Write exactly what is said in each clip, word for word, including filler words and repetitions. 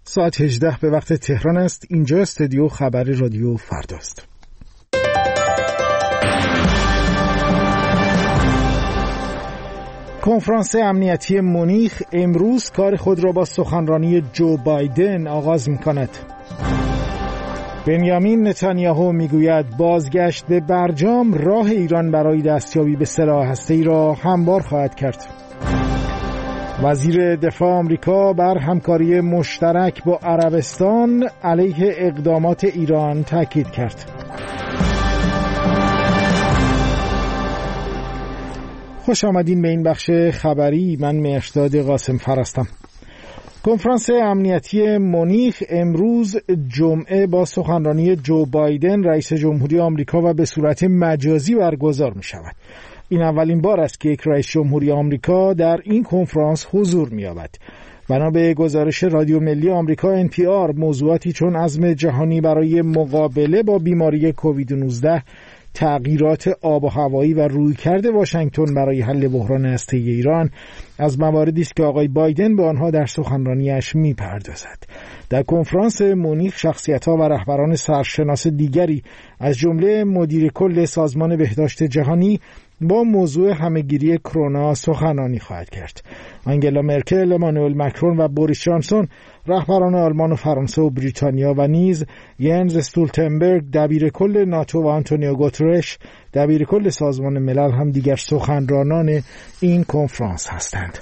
ساعت هجده به وقت تهران است. اینجا استودیو خبر رادیو فرداست. کنفرانس امنیتی مونیخ امروز کار خود را با سخنرانی جو بایدن آغاز می‌کند. بنیامین نتانیاهو میگوید بازگشت به برجام راه ایران برای دستیابی به سلاح هسته‌ای را هموار خواهد کرد. وزیر دفاع آمریکا بر همکاری مشترک با عربستان علیه اقدامات ایران تاکید کرد. خوش آمدین به این بخش خبری. من مهرداد قاسم فر هستم. کنفرانس امنیتی مونیخ امروز جمعه با سخنرانی جو بایدن رئیس جمهوری آمریکا و به صورت مجازی برگزار می شود. این اولین بار است که یک رئیس جمهوری آمریکا در این کنفرانس حضور می‌یابد. بنا به گزارش رادیو ملی آمریکا ان پی آر موضوعاتی چون عزم جهانی برای مقابله با بیماری کووید نوزده، تغییرات آب و هوایی و رویکرد واشنگتن برای حل بحران هسته‌ای ایران از مواردی است که آقای بایدن به آنها در سخنرانیش می‌پردازد. در کنفرانس مونیخ شخصیت‌ها و رهبران سرشناس دیگری از جمله مدیر کل سازمان بهداشت جهانی با موضوع همه‌گیری کرونا سخنرانی خواهد کرد. آنگلا مرکل، امانوئل مکرون و بوریس جانسون رهبران آلمان و فرانسه و بریتانیا و نیز ینز استولتنبرگ دبیر کل ناتو و آنتونیو گوترش دبیر کل سازمان ملل هم دیگر سخنرانان این کنفرانس هستند.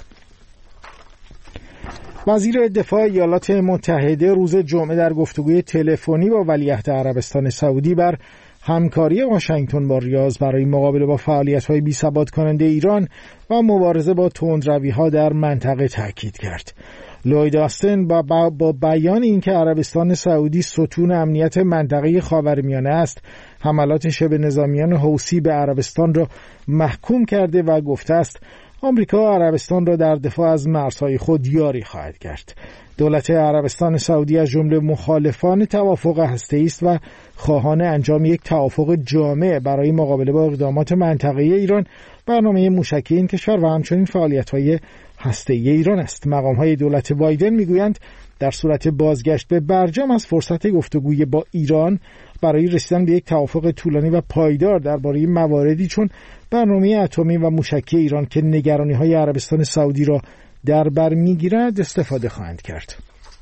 وزیر دفاع ایالات متحده روز جمعه در گفتگوی تلفنی با ولیعهد عربستان سعودی بر همکاری واشنگتن با ریاض برای مقابله با فعالیت‌های بی‌ثبات کننده ایران و مبارزه با تندروی‌ها در منطقه تاکید کرد. لوید آستن با, با, با بیان اینکه عربستان سعودی ستون امنیت منطقه خاورمیانه است، حملات شبه نظامیان حوثی به عربستان را محکوم کرده و گفته است آمریکا عربستان را در دفاع از مرزهای خود یاری خواهد کرد. دولت عربستان سعودی از جمله مخالفان توافق هسته‌ای است و خواهان انجام یک توافق جامع برای مقابله با اقدامات منطقه‌ای ایران، برنامه موشکی این کشور و همچنین فعالیت‌های هسته‌ای ایران است. مقام‌های دولت بایدن می‌گویند در صورت بازگشت به برجام از فرصت گفتگوی با ایران برای رسیدن به یک توافق طولانی و پایدار درباره مواردی چون برنامه اتمی و موشکی ایران که نگرانی‌های عربستان سعودی را در بر می‌گیرد استفاده خواهند کرد.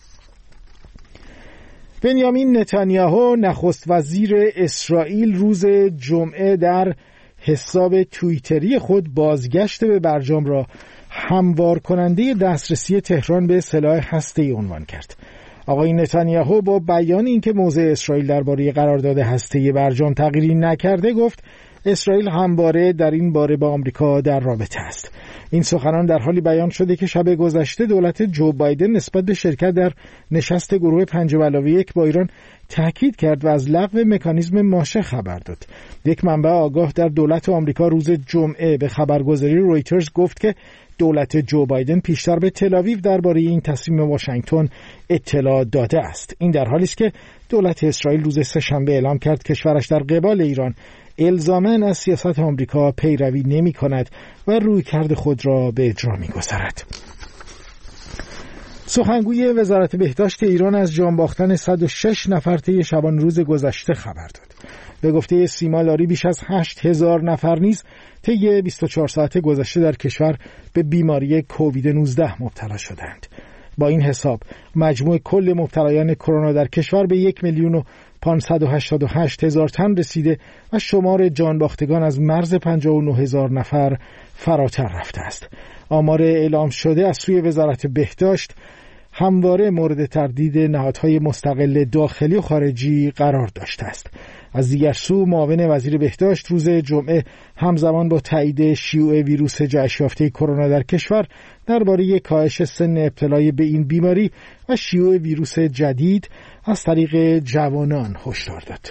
بنیامین نتانیاهو نخست وزیر اسرائیل روز جمعه در حساب توییتری خود بازگشت به برجام را هموار کننده دسترسی تهران به سلاح هسته‌ای عنوان کرد. آقای نتانیاهو با بیان اینکه موضع اسرائیل درباره قرارداد هسته‌ای برجام تغییری نکرده گفت اسرائیل همواره در این باره با آمریکا در رابطه است. این سخنان در حالی بیان شده که شب گذشته دولت جو بایدن نسبت به شرکت در نشست گروه پنج به علاوه یک با ایران تاکید کرد و از لغو مکانیزم ماشه خبر داد. یک منبع آگاه در دولت آمریکا روز جمعه به خبرگزاری رویترز گفت که دولت جو بایدن پیشتر به تل‌آویو درباره این تصمیم واشنگتن اطلاع داده است. این در حالی است که دولت اسرائیل روز سه‌شنبه اعلام کرد کشورش در قبال ایران الزاماً از سیاست آمریکا پیروی نمی کند و رویکرد خود را به اجرا می گذارد. سخنگوی وزارت بهداشت ایران از جان باختن صد و شش نفر طی شبانه روز گذشته خبر داد. به گفته سیما لاری بیش از هشت هزار نفر نیز طی بیست و چهار ساعت گذشته در کشور به بیماری کووید نوزده مبتلا شدند. با این حساب مجموع کل مبتلایان کرونا در کشور به یک میلیون و پانصد و هشتاد و هشت هزار تن رسیده و شمار جانباختگان از مرز پنجاه و نه هزار نفر فراتر رفته است. آمار اعلام شده از سوی وزارت بهداشت همواره مورد تردید نهادهای مستقل داخلی و خارجی قرار داشته است. از دیگر سو معاون وزیر بهداشت روز جمعه همزمان با تایید شیوع ویروس جهش یافته کرونا در کشور درباره کاهش سن ابتلای به این بیماری و شیوع ویروس جدید از طریق جوانان هشدار داد.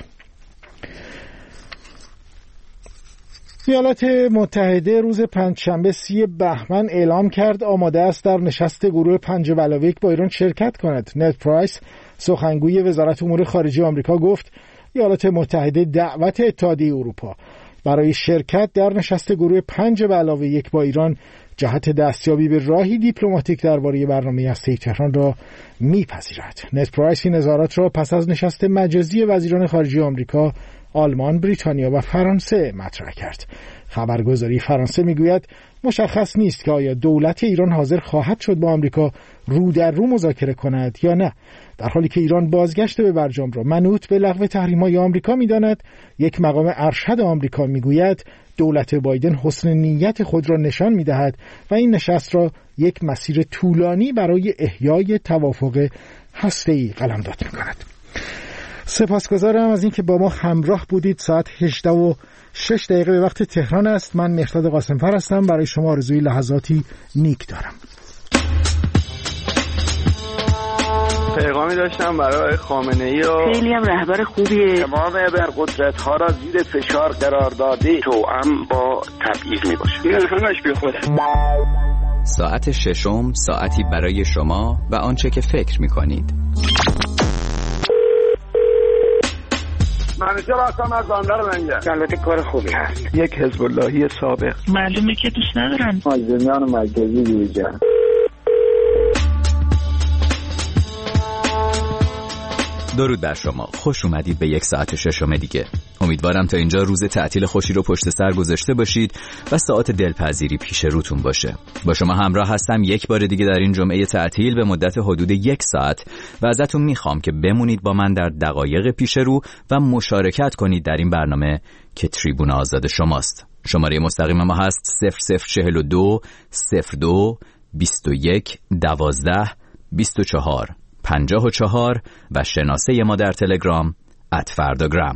ایالات متحده روز پنجشنبه سی بهمن اعلام کرد آماده است در نشست گروه پنج به علاوه یک با ایران شرکت کند. نت پرایس سخنگوی وزارت امور خارجه آمریکا گفت ایالات متحده دعوت اتحادیه اروپا برای شرکت در نشست گروه پنج به علاوه یک با ایران جهت دستیابی به راهی دیپلماتیک درباره برنامه هسته‌ای تهران را می‌پذیرد. نت پرایس این نظارات را پس از نشست مجازی وزیران خارجه آمریکا، آلمان، بریتانیا و فرانسه مطرح کرد. خبرگزاری فرانسه میگوید مشخص نیست که آیا دولت ایران حاضر خواهد شد با آمریکا رو در رو مذاکره کند یا نه. در حالی که ایران بازگشت به برجام را منوط به لغو تحریم‌های آمریکا می‌داند، یک مقام ارشد آمریکا میگوید دولت بایدن حسن نیت خود را نشان می‌دهد و این نشست را یک مسیر طولانی برای احیای توافق هسته‌ای قلمداد می‌کند. سپاسگزارم از اینکه با ما همراه بودید. ساعت هجده و شش دقیقه به وقت تهران است. من مهرداد قاسم‌فر هستم. برای شما آرزوی لحظاتی نیک دارم. پیغامی داشتم برای خامنه‌ای و خیلی هم رهبر خوبیه. تمام ابرقدرت‌ها را زیر فشار قرار داده، توأم با تبعیض میباشه. این همش بی خوده. ساعت ششم، ساعتی برای شما و آنچه که فکر می‌کنید. منیجر هستم از بندر منگه. البته کار خوبی هست. یک حزب اللهی سابق. معلومه که دوست ندارن. مازنیان مرکزی دیجن. درود بر شما. خوش اومدید به یک ساعت ششم دیگه. امیدوارم تا اینجا روز تعطیل خوشی رو پشت سر گذاشته باشید و ساعت دلپذیری پیش روتون باشه. با شما همراه هستم یک بار دیگه در این جمعه تعطیل به مدت حدود یک ساعت و ازتون میخوام که بمونید با من در دقایق پیش رو و مشارکت کنید در این برنامه که تریبون آزاد شماست. شماره مستقیم ما هست صفر صفر چهل و دو صفر دو بیست و یک دوازده بیست و چهار پنجاه و چهار و شناسه ما در تلگرام ات فرداگرام.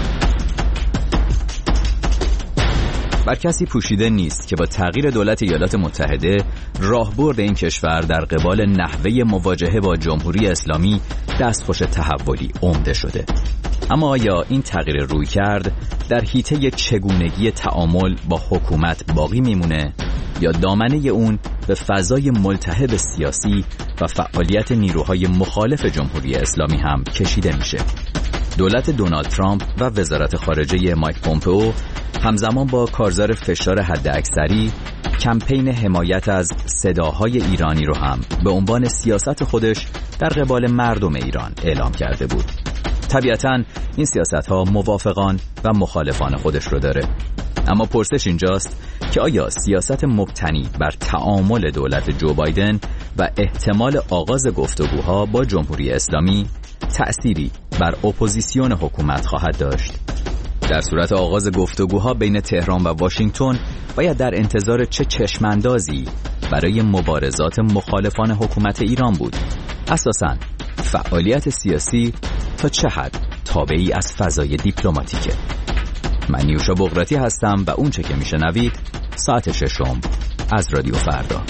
بر کسی پوشیده نیست که با تغییر دولت ایالات متحده راهبرد این کشور در قبال نحوه مواجهه با جمهوری اسلامی دستخوش تحولی عمده شده. اما آیا این تغییر روی کرد در حیطه چگونگی تعامل با حکومت باقی میمونه یا دامنه اون به فضای ملتهب سیاسی و فعالیت نیروهای مخالف جمهوری اسلامی هم کشیده میشه؟ دولت دونالد ترامپ و وزارت خارجه مایک پومپئو همزمان با کارزار فشار حداکثری کمپین حمایت از صداهای ایرانی رو هم به عنوان سیاست خودش در قبال مردم ایران اعلام کرده بود. طبیعتاً این سیاست‌ها موافقان و مخالفان خودش رو داره. اما پرسش اینجاست که آیا سیاست مبتنی بر تعامل دولت جو بایدن و احتمال آغاز گفتگوها با جمهوری اسلامی تأثیری بر اپوزیسیون حکومت خواهد داشت؟ در صورت آغاز گفتگوها بین تهران و واشنگتن باید در انتظار چه چشماندازی برای مبارزات مخالفان حکومت ایران بود؟ اساساً فعالیت سیاسی تا چه حد تابعی از فضای دیپلماتیکه؟ من نیوشا بغراتی هستم و اون چه که میشنوید ساعت ششم از رادیو فردا.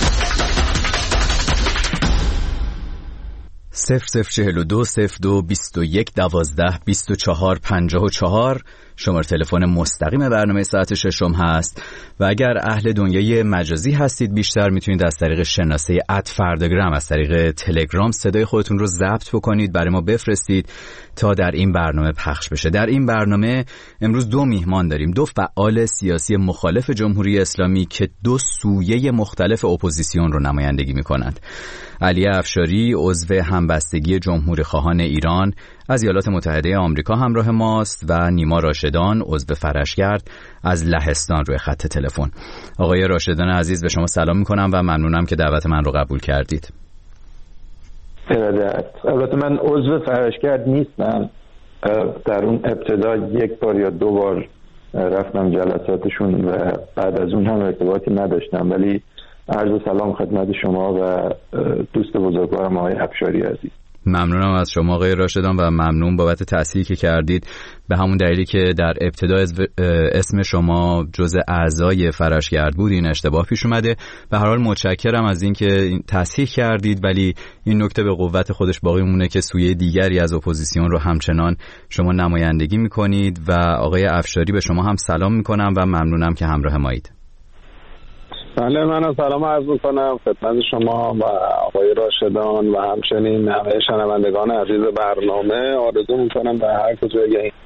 صفر صفر چهل و دو صفر دو بیست و یک دوازده بیست و چهار پنجاه و چهار شماره تلفن مستقیم برنامه ساعت ششم هست و اگر اهل دنیای مجازی هستید بیشتر میتونید از طریق شناسه ات فرداگرام از طریق تلگرام صدای خودتون رو ضبط بکنید برای ما بفرستید تا در این برنامه پخش بشه. در این برنامه امروز دو میهمان داریم، دو فعال سیاسی مخالف جمهوری اسلامی که دو سویه مختلف اپوزیسیون رو نمایندگی میکنند. علی افشاری عضو همبستگی جمهوری خواهان ایران از ایالات متحده آمریکا همراه ماست و نیما راشدان عضو فرشگرد از لهستان روی خط تلفن. آقای راشدان عزیز به شما سلام میکنم و ممنونم که دعوت من رو قبول کردید. ارادت. البته من عضو فرشگرد نیستم، در اون ابتدا یک بار یا دو بار رفتم جلساتشون و بعد از اون هم ارتباطی نداشتم، ولی عرض سلام خدمت شما و دوست بزرگوارم آقای افشاری عزیز. ممنونم از شما آقای راشدان و ممنون بابت تصحیحی که کردید، به همون دلیلی که در ابتدا اسم شما جزء اعضای فرشگرد بود این اشتباه پیش اومده. به هر حال متشکرم از اینکه تصحیح کردید، ولی این نکته به قوت خودش باقی مونه که سویه دیگری از اپوزیسیون رو همچنان شما نمایندگی میکنید و آقای افشاری به شما هم سلام میکنم و ممنونم که همراه مایید. بله، من سلام عرض میکنم خدمت شما و آقای راشدان و همچنین همه شنوندگان عزیز برنامه. آرزو میکنم در هر کجای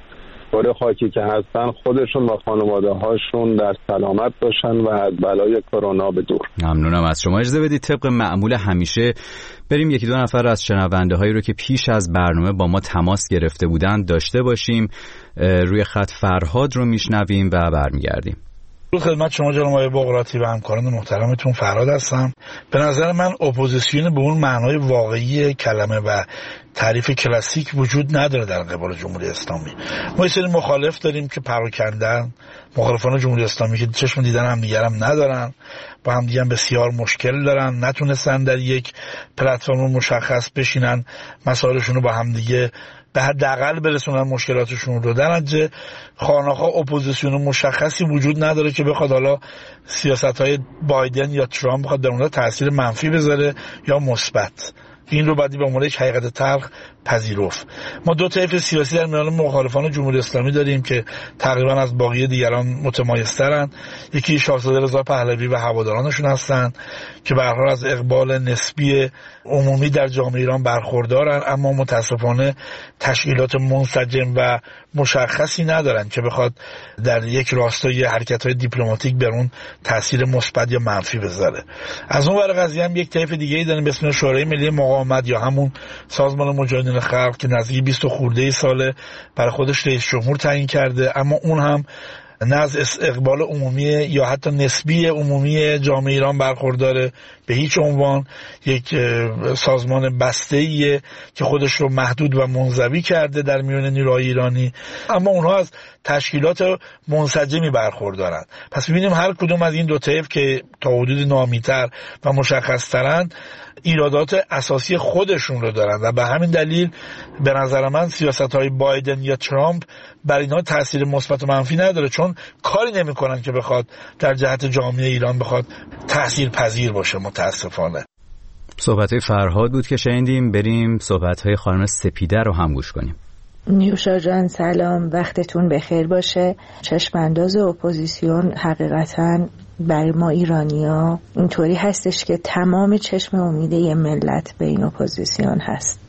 باره خاکی که هستن خودشون و خانواده هاشون در سلامت باشن و از بلای کرونا به دور. ممنونم از شما. اجازه بدید طبق معمول همیشه بریم یکی دو نفر از شنونده هایی رو که پیش از برنامه با ما تماس گرفته بودن داشته باشیم. روی خط فرهاد رو میشنویم و برمیگردیم. رو خدمت شما جناب آقای بقراطی و همکاران محترمتون فرهاد هستم. به نظر من اپوزیسیون به اون معنای واقعی کلمه و تعریف کلاسیک وجود نداره در قبال جمهوری اسلامی. ما یه سری مخالف داریم که پراکندن، مخالفان جمهوری اسلامی که چشم دیدن همدیگر هم ندارن، با همدیگر بسیار مشکل دارن، نتونستن در یک پلتفرم مشخص بشینن مسائلشون رو با همدیگه به حداقل برسونن مشکلاتشون رو. در نتیجه خانه‌ها اپوزیسیون مشخصی وجود نداره که بخواد حالا سیاست‌های بایدن یا ترامپ بخواد در اونها تاثیر منفی بذاره یا مثبت. این رو بعدی به عنوان یک حقیقت تلخ پذیرفت. ما دو طیف سیاسی در میان مخالفان جمهوری اسلامی داریم که تقریبا از باقی دیگران متمایزترن. یکی شاهزاده رضا پهلوی و هوادارانشون هستن که به هر حال از اقبال نسبی عمومی در جامعه ایران برخوردارن، اما متاسفانه تشکیلات منسجم و مشخصی ندارن که بخواد در یک راستای حرکت‌های دیپلماتیک بر اون تاثیر مثبت یا منفی بذاره. از اون ور قضیه هم یک طیف دیگه‌ای داریم به اسم شورای ملی مقاومت یا همون سازمان مجاهدین خلق که نزدیک بیست خورده ساله برای خودش رئیس جمهور تعیین کرده، اما اون هم نه از اقبال عمومی یا حتی نسبی عمومی جامعه ایران برخورداره به هیچ عنوان. یک سازمان بسته‌ایه که خودش رو محدود و منزوی کرده در میان نیروهای ایرانی، اما اونها از تشکیلات منسجمی برخوردارن. پس ببینیم هر کدوم از این دو طیف که تا حدود نامی‌تر و مشخص‌ترن ایرادات اساسی خودشون رو دارن و به همین دلیل به نظر من سیاست‌های بایدن یا ترامپ بر اینها تاثیر مثبت و منفی نداره، چون کاری نمی‌کنن که بخواد در جهت جامعه ایران بخواد تأثیر پذیر باشه. متاسفانه. صحبت‌های فرهاد بود که شنیدیم. بریم صحبت‌های خانم سپیده رو هم گوش کنیم. نیوشا جان سلام، وقتتون بخیر باشه. چشمانداز اپوزیسیون حقیقتاً برای ما ایرانی‌ها اینطوری هستش که تمام چشم امید یه ملت به این اپوزیسیون هست.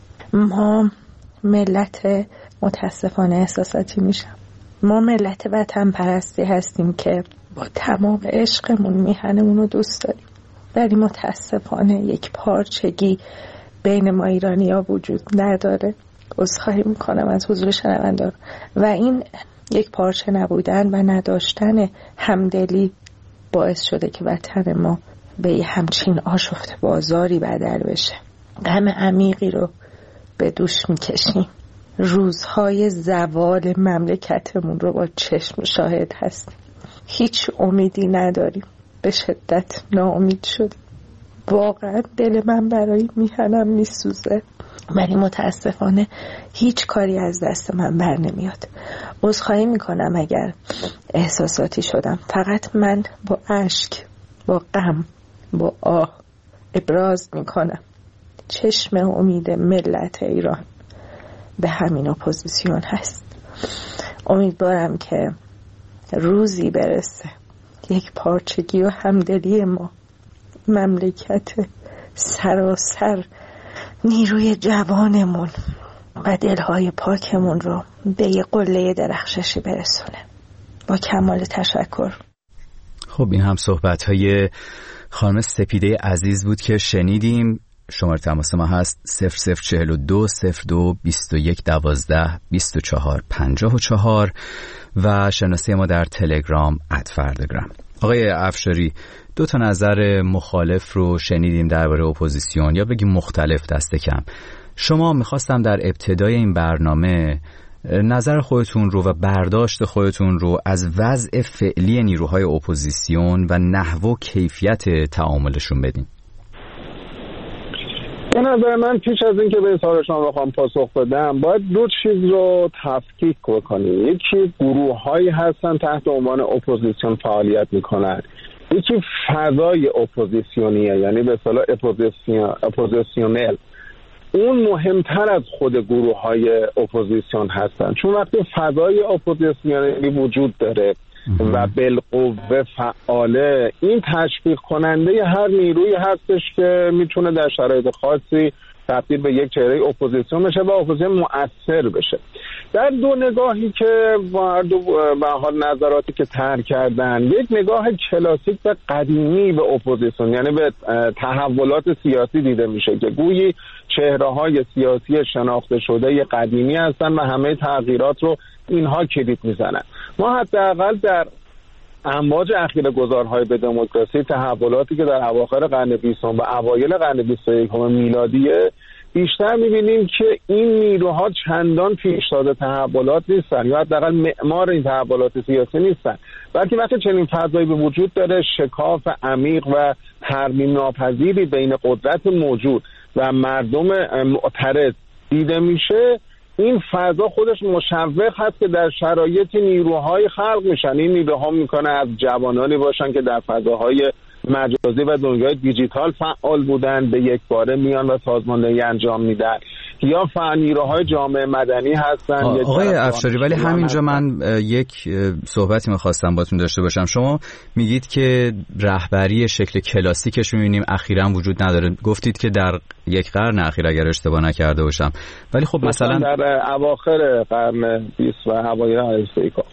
ما ملت متاسفانه احساساتی میشم. ما ملت وطن پرستی هستیم که با تمام عشقمون میهنمون رو دوست داریم، ولی متاسفانه یک پارچگی بین ما ایرانی‌ها وجود نداره. عذرخواهی میکنم از حضور شنوندگان. و این یک پارچه نبودن و نداشتن همدلی باعث شده که وطن ما به یه همچین آشفته بازاری بدل بشه. غم عمیقی رو به دوش میکشیم. روزهای زوال مملکتمون رو با چشم شاهد هستیم. هیچ امیدی نداریم. به شدت ناامید شدیم. واقعا دل من برای میهنم میسوزه، ولی متاسفانه هیچ کاری از دست من بر نمیاد. عذرخواهی میکنم اگر احساساتی شدم. فقط من با اشک، با غم، با آه ابراز میکنم چشم امید ملت ایران به همین اپوزیسیون هست. امیدوارم که روزی برسه یک پارچگی و همدلی ما مملکت سراسر نیروی جوانمون و دلهای پاکمون رو به یه قله درخششی برسونه. با کمال تشکر. خب این هم صحبت‌های خانم سپیده عزیز بود که شنیدیم. شماره تماس ما هست صفر صفر چهل و دو صفر دو بیست و یک دوازده بیست و چهار پنجاه و چهار و شناسی ما در تلگرام ات فردگرام. آقای افشاری، دو تا نظر مخالف رو شنیدیم درباره اپوزیسیون، یا بگیم مختلف دست کم. شما میخواستم در ابتدای این برنامه نظر خودتون رو و برداشت خودتون رو از وضع فعلی نیروهای اپوزیسیون و نحو و کیفیت تعاملشون بدین. به نظر من پیش از این که به سوال شما بخوام پاسخ بدم باید دو چیز رو تفکیک بکنیم. یکی گروه هایی هستن تحت عنوان اپوزیسیون فعالیت میکنن، یکی فضای اپوزیسیونیه، یعنی به اصطلاح اپوزیسیون اپوزیسیونل. اون مهمتر از خود گروه های اپوزیسیون هستن، چون وقتی فضای اپوزیسیونی وجود داره و بالقوه فعاله، این تشویق کننده هر نیروی هستش که میتونه در شرایط خاصی تبدیل به یک چهره اپوزیسیون بشه و اپوزیسیون مؤثر بشه. در دو نگاهی که با هر دو به حال نظراتی که طرح کردن، یک نگاه کلاسیک و قدیمی به اپوزیسیون یعنی به تحولات سیاسی دیده میشه که گویی چهره‌های سیاسی شناخته شده قدیمی هستن و همه تغییرات رو اینها کلید میزنن. ما حداقل در امواج اخیر گذارهای به دموکراسی، تحولاتی که در اواخر قرن بیستم و اوایل قرن بیست و یکم میلادیه، بیشتر می‌بینیم که این نیروها چندان پیشتاز تحولات نیستن یا حداقل معمار این تحولات سیاسی نیستن، بلکه وقتی چنین فضایی به وجود داره شکاف عمیق و ترمیم ناپذیری بین قدرت موجود و مردم معترض دیده میشه، این فضا خودش مشوق هست که در شرایطی نیروهای خلق میشن. این نیروها میکنه از جوانانی باشن که در فضاهای مجازی و دنیای دیجیتال فعال بودن، به یک باره میان و سازماندهی انجام میدن، یا نیروهای جامعه مدنی هستن. آقای افشاری، ولی همینجا من یک صحبتی میخواستم باتون داشته باشم. شما میگید که رهبری شکل کلاسیکش میبینیم اخیراً وجود نداره. گفتید که در یک قرن اخیر اگر اشتباه نکرده باشم، ولی خب مثلا در اواخر قرن بیست و اوایل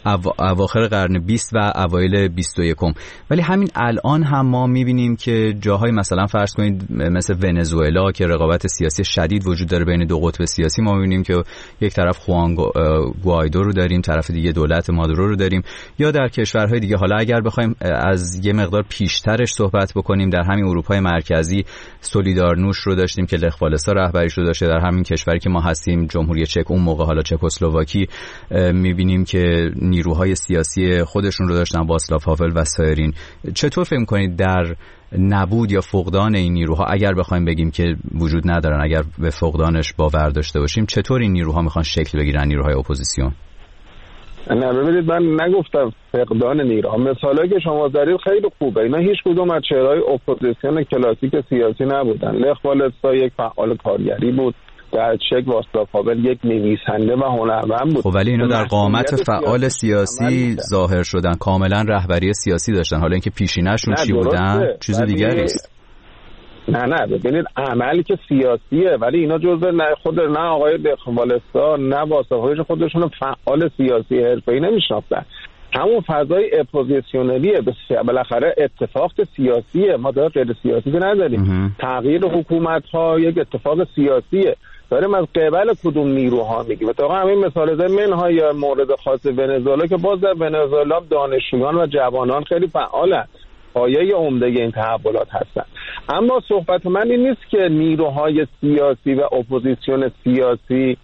اواخر قرن بیست و اوایل بیست و یکم، ولی همین الان هم ما میبینیم که جاهای مثلا فرض کنید مثل ونزوئلا که رقابت سیاسی شدید وجود داره بین دو قطب سیاسی، ما میبینیم که یک طرف خوان گوایدو رو داریم، طرف دیگه دولت مادورو رو داریم، یا در کشورهای دیگه. حالا اگر بخوایم از یه مقدار پیشترش صحبت بکنیم، در همین اروپای مرکزی سولیدارنوش رو داشتیم که لخ والسا رهبریش رو داشته. در همین کشوری که ما هستیم جمهوری چک، اون موقع حالا چکسلواکی، میبینیم که نیروهای سیاسی خودشون رو داشتن، واسلاو هاول و سایرین. چطور فکر می‌کنید در نبود یا فقدان این نیروها، اگر بخوایم بگیم که وجود ندارن، اگر به فقدانش باور داشته باشیم، چطور این نیروها میخوان شکل بگیرن، نیروهای اپوزیسیون؟ نه ببینید، من نگفتم فقدان نیروها. مثالایی که شما زدید خیلی خوبه، اینا هیچ کدوم از چهرهای اپوزیسیون کلاسیک سیاسی نبودن. لخ والسا یک فعال کارگری بود، در چک واسلاو هاول یک نویسنده و هنرمند بود. خب ولی اینا در قامت فعال سیاسی ظاهر شدن، کاملا رهبری سیاسی داشتن. حالا اینکه پیشینه‌شون چی بودن چیز دیگری است. نه نه ببینید، عملی که سیاسیه، ولی اینا جزء نه خود نه آقای لخ والسا نه واسلاو هاول خودشون فعال سیاسی حرفه‌ای نمی‌شناختن. همون فضای اپوزیسیونریه، بالاخره اتفاق سیاسیه، ما داره غیر سیاسی نداریم. تغییر حکومت‌ها یک اتفاق سیاسیه. داریم از قبل کدوم نیروها میگیم. تا همین مثال زدن منها یا مورد خاص ونزوئلا که باز در ونزوئلا دانشجویان و جوانان خیلی فعالن، پایه عمده این تحولات هستن. اما صحبت من این نیست که نیروهای سیاسی و اپوزیسیون سیاسی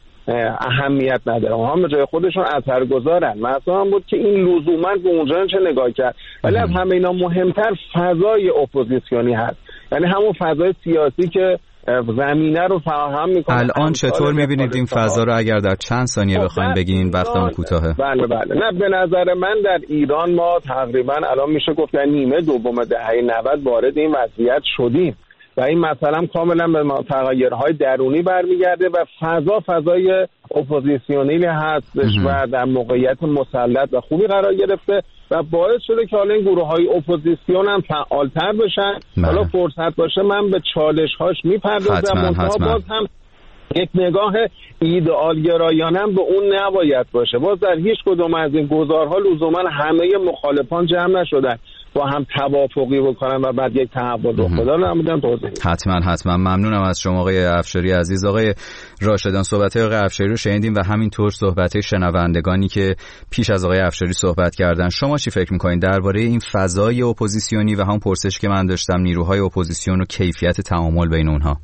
اهمیت نداره، اونها به جای خودشون اثرگذارن. مثلا هم بود که این لزوما به اونجا چه نگاه کرد، ولی از همه اینا مهمتر فضای اپوزیسیونی هست، یعنی همون فضای سیاسی که زمینه رو فراهم میکنه. الان چطور میبینید این فضا رو، اگر در چند ثانیه بخوایم بگین؟ وقتمون کوتاهه. بله بله نه به نظر من در ایران ما تقریبا الان میشه گفت در نیمه دوم دهه نود وارد این وضعیت شدیم و این مثلا کاملا به تغییرهای درونی برمیگرده و فضا فضای اپوزیسیونی هستش و در موقعیت مسلط و خوبی قرار گرفته و باعث شده که حالا این گروه‌های اپوزیسیون هم فعالتر بشن. بله. حالا فرصت باشه من به چالش‌هاش میپردازم، منتها باز هم یک نگاه ایدئال گرایانه هم به اون نباید باشه. باز در هیچ کدوم از این گزارها لزوما همه مخالفان جمع نشدن با هم توافقی بکنن و بعد یک تحول رو خدا نمیدونم توضیح. حتما حتما ممنونم از شما آقای افشاری عزیز. آقای راشدان، صحبت‌های آقای افشاری رو شنیدیم و همینطور صحبت‌های شنوندگانی که پیش از آقای افشاری صحبت کردن. شما چی فکر می‌کنید درباره این فضای اپوزیسیونی و همون پرسشی که من داشتم، نیروهای اپوزیسیون و کیفیت تعامل بین اونها؟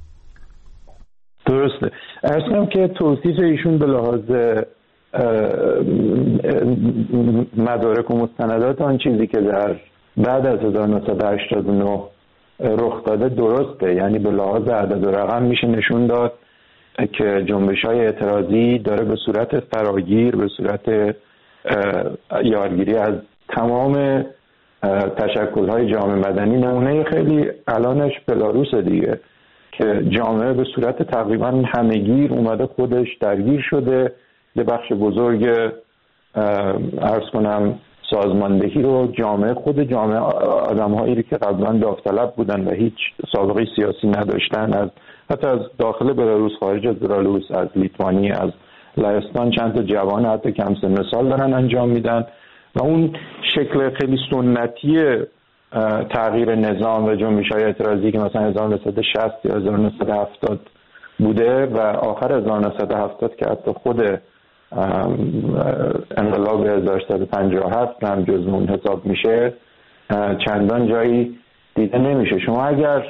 درسته. عرض کنم که توصیف ایشون به لحاظ مدارک و مستندات آن چیزی که در بعد از هزار و نهصد و هشتاد و نه رخ داده درسته، یعنی به لحاظ عدد و رقم میشه نشون داد که جنبش‌های اعتراضی داره به صورت فراگیر، به صورت یارگیری از تمام تشکل‌های جامعه مدنی. نمونه خیلی الانش بلاروس دیگه که جامعه به صورت تقریبا همه‌گیر اومده خودش درگیر شده، یه بخش بزرگ عرض کنم سازماندهی رو جامعه خود جامعه آدم‌هایی که قبلا داوطلب بودن و هیچ سابقه سیاسی نداشتن، از حتی از داخل بلاروس، خارج از بلاروس، از لیتوانی، از لهستان چند تا جوان حتی کم سن سال دارن انجام میدن و اون شکل خیلی سنتی تغییر نظام و جنبش‌های اعتراضی که مثلا هزار و نهصد و شصت یا هزار و نهصد و هفتاد بوده و آخر هزار و نهصد و هفتاد که حتی خود انقلاب هزار و سیصد و پنجاه و هفت هم جزء اون حساب میشه، چندان جایی دیده نمیشه. شما اگر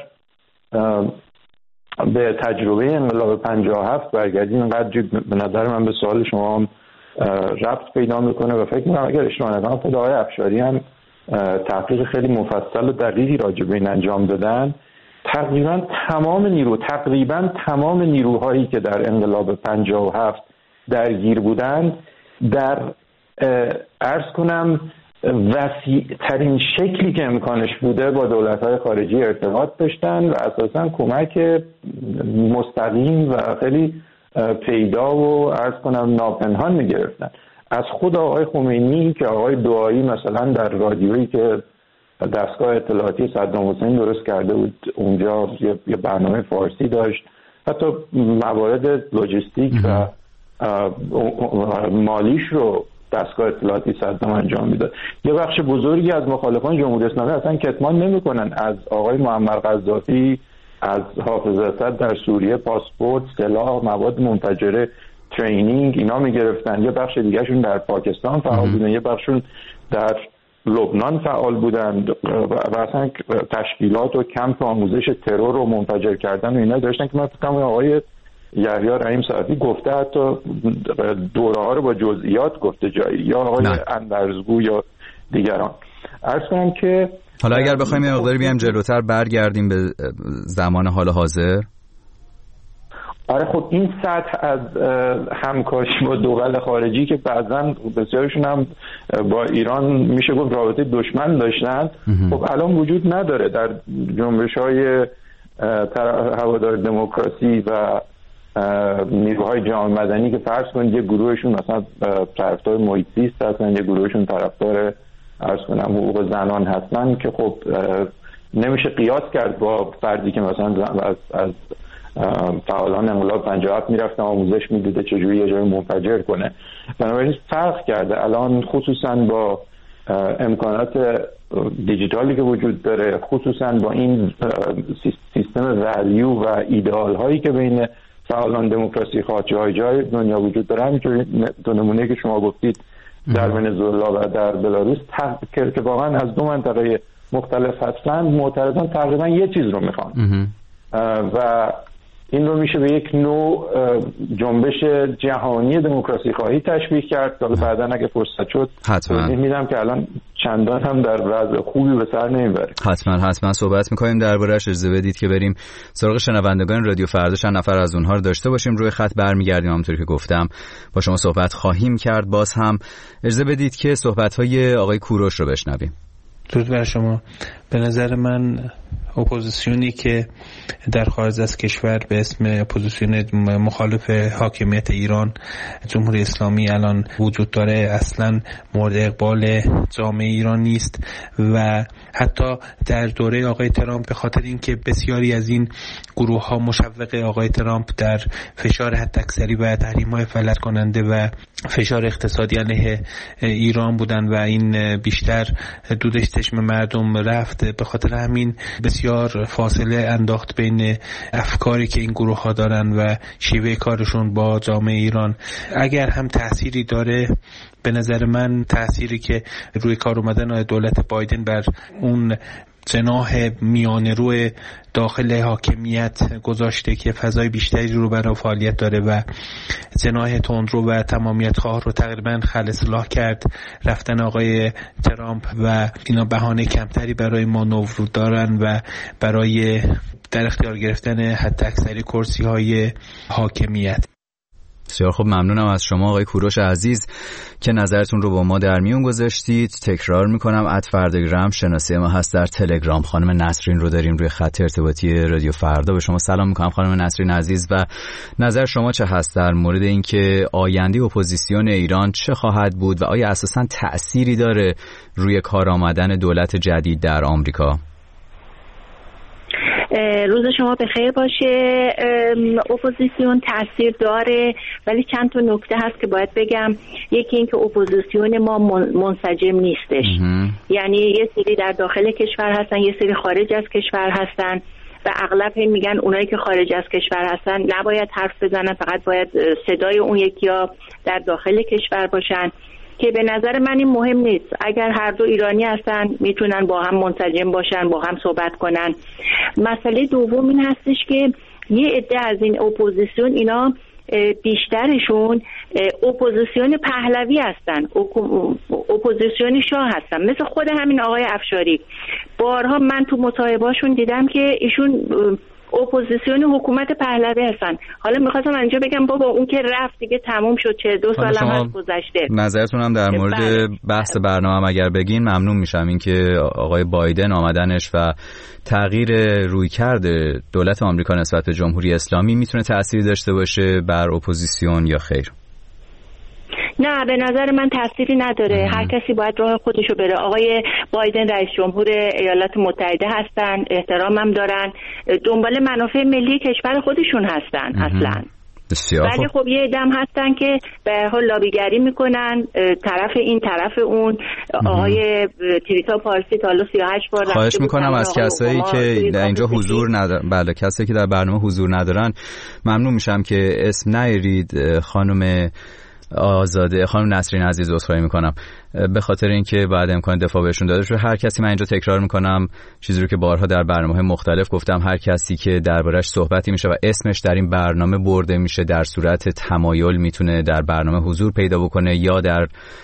به تجربه انقلاب پنجاه و هفت برگردین، اینقدر به نظر من به سوال شما هم ربط پیدا میکنه و فکر میکنم اگر اشتباه نکنم خود آقای افشاری هم تحقیق خیلی مفصل و دقیقی راجع به این انجام دادن. تقریبا تمام نیرو تقریبا تمام نیروهایی که در انقلاب پنجاه و هفت درگیر بودند در عرض کنم وسیع ترین شکلی که امکانش بوده با دولت‌های خارجی ارتباط داشتن و اساساً کمک مستقیم و خیلی پیدا و عرض کنم ناپنهان می‌گرفتن از خود آقای خمینی که آقای دعایی مثلا در رادیویی که دستگاه اطلاعاتی صدام حسین درست کرده بود اونجا یه برنامه فارسی داشت، حتی موارد لوجستیک و مالیش رو دستگاه اطلاعاتی صدام انجام میداد. یه بخش بزرگی از مخالفان جمهوری اسلامی اصلا کتمان نمیکنن، از آقای معمر قذافی، از حافظ اسد در سوریه پاسپورت، سلاح، مواد منفجره، ترینینگ اینا میگرفتن. یه بخش دیگهشون در پاکستان فعال بودن، یه بخششون در لبنان فعال بودن و اصلا تشکیلات و کمپ آموزش ترور رو منفجر کردن و اینا داشتن که من فکر کنم آقای یحیی رحیم صافی گفته حتی دوره ها رو با جزئیات گفته جایی، یا آقای اندرزگو یا دیگران. عرض کنم که حالا اگر بخوایم یه مقداری بیایم جلوتر برگردیم به زمان حال حاضر. آره خب این سطح از همکاری با دول خارجی که بعضا بسیارشون هم با ایران میشه گفت رابطه دشمن داشتن، خب الان وجود نداره در جنبش‌های هوادار دموکراسی و نیروهای جامعه مدنی که فرض کنید یه گروهشون مثلا طرفدار محیط زیست هستن، یه گروهشون طرفدار عرض کنم حقوق زنان هستن، که خب نمیشه قیاس کرد با فردی که مثلا از از فعالان انقلاب پنجاه و هفت میرفتن آموزش میدیده چجوری یه جای منفجر کنه. بنابراین فرق کرده الان، خصوصا با امکانات دیجیتالی که وجود داره، خصوصا با این سیستم ولیو و ایدئال هایی که بین فعالان دموکراسی خواه جای جای دنیا وجود داره. همینطور دو نمونه که شما گفتید در ونزوئلا و در بلاروس که واقعا از دو منطقه مختلف هستن، معترضان تقریبا یه چیز رو میخوان و این رو میشه به یک نوع جنبش جهانی دموکراسی خواهی تشبیه کرد. حالا بعدا اگه فرصت شد حتما میدم که الان چندان هم در وضع خوبی به سر نمیبره. حتما حتما صحبت میکنیم درباره‌اش. اجازه بدید که بریم سراغ شنوندگان رادیو فردا، چند نفر از اونها رو داشته باشیم روی خط. برمیگردیم همونطوری که گفتم با شما صحبت خواهیم کرد. باز هم اجازه بدید که صحبت‌های آقای کوروش رو بشنویم. درود بر شما. به نظر من اپوزیسیونی که در خارج از کشور به اسم اپوزیسیون مخالف حاکمیت ایران جمهوری اسلامی الان وجود داره اصلا مورد اقبال جامعه ایران نیست و حتی در دوره آقای ترامپ به خاطر اینکه بسیاری از این گروه ها مشوق آقای ترامپ در فشار حداکثری و تحریم های فلج کننده و فشار اقتصادی علیه ایران بودن و این بیشتر دودش چشم مردم رفت، به خاطر همین بسیار فاصله انداخت بین افکاری که این گروه ها دارن و شیوه کارشون با جامعه ایران. اگر هم تأثیری داره، به نظر من تأثیری که روی کار اومدن دولت بایدن بر اون جناح میانه روی داخل حاکمیت گذاشته که فضای بیشتری رو برای فعالیت داره و جناح تندرو و تمامیت خواه رو تقریبا خلاص کرد. رفتن آقای ترامپ و اینا بهانه کمتری برای مانور دارن و برای در اختیار گرفتن حد اکثری کرسی های حاکمیت. بسیار خب، ممنونم از شما آقای کوروش عزیز که نظرتون رو با ما در میون گذاشتید. تکرار میکنم ات فرداگرام شناسی ما هست در تلگرام. خانم نسرین رو داریم روی خط ارتباطی رادیو فردا. به شما سلام میکنم خانم نسرین عزیز و نظر شما چه هست در مورد اینکه آینده اپوزیسیون ایران چه خواهد بود و آیا اساساً تأثیری داره روی کار آمدن دولت جدید در آمریکا؟ روز شما بخیر باشه. اپوزیسیون تاثیر داره، ولی چند تا نکته هست که باید بگم. یکی این که اپوزیسیون ما منسجم نیستش، یعنی یه سری در داخل کشور هستن، یه سری خارج از کشور هستن و اغلب هم میگن اونایی که خارج از کشور هستن نباید حرف بزنن، فقط باید صدای اون یکیا در داخل کشور باشن، که به نظر من این مهم نیست. اگر هر دو ایرانی هستن میتونن با هم منسجم باشن، با هم صحبت کنن. مسئله دوم این هستش که یه عده از این اپوزیسیون اینا بیشترشون اپوزیسیون پهلوی هستن، اپوزیسیون شاه هستن، مثل خود همین آقای افشاری. بارها من تو مصاحبه‌هاشون دیدم که ایشون اپوزیسیون حکومت پهلوی هستن. حالا میخواستم اینجا بگم بابا اون که رفت دیگه تموم شد، چهل و دو سال هم از گذشته. نظرتون هم در مورد بحث برنامه اگر بگین ممنون میشم. این که آقای بایدن آمدنش و تغییر رویکرد دولت آمریکا نسبت به جمهوری اسلامی میتونه تأثیری داشته باشه بر اپوزیسیون یا خیر؟ نه، به نظر من تأثیری نداره. هر کسی باید راه خودشو بره. آقای بایدن رئیس جمهور ایالات متحده هستن، احترامم دارن، دنبال منافع ملی کشور خودشون هستن اصلا. ولی خب یه عدم هستن که به هر حال لابیگری میکنن، طرف این طرف اون. آقای تریتا پارسی تا حالا سی و هشت بار خواهش میکنم از کسایی که در اینجا حضور ندارن، بله کسایی که در برنامه حضور ندارن ممنون میشم که اسم نیارید. خانم آزاده، خانم نسرین عزیز عذرخواهی میکنم به خاطر اینکه بعد امکان دفاع بهشون داده شده. هر کسی، من اینجا تکرار میکنم چیزی رو که بارها در برنامه‌های مختلف گفتم، هر کسی که دربارش صحبتی میشه و اسمش در این برنامه برده میشه در صورت تمایل میتونه در برنامه حضور پیدا بکنه یا در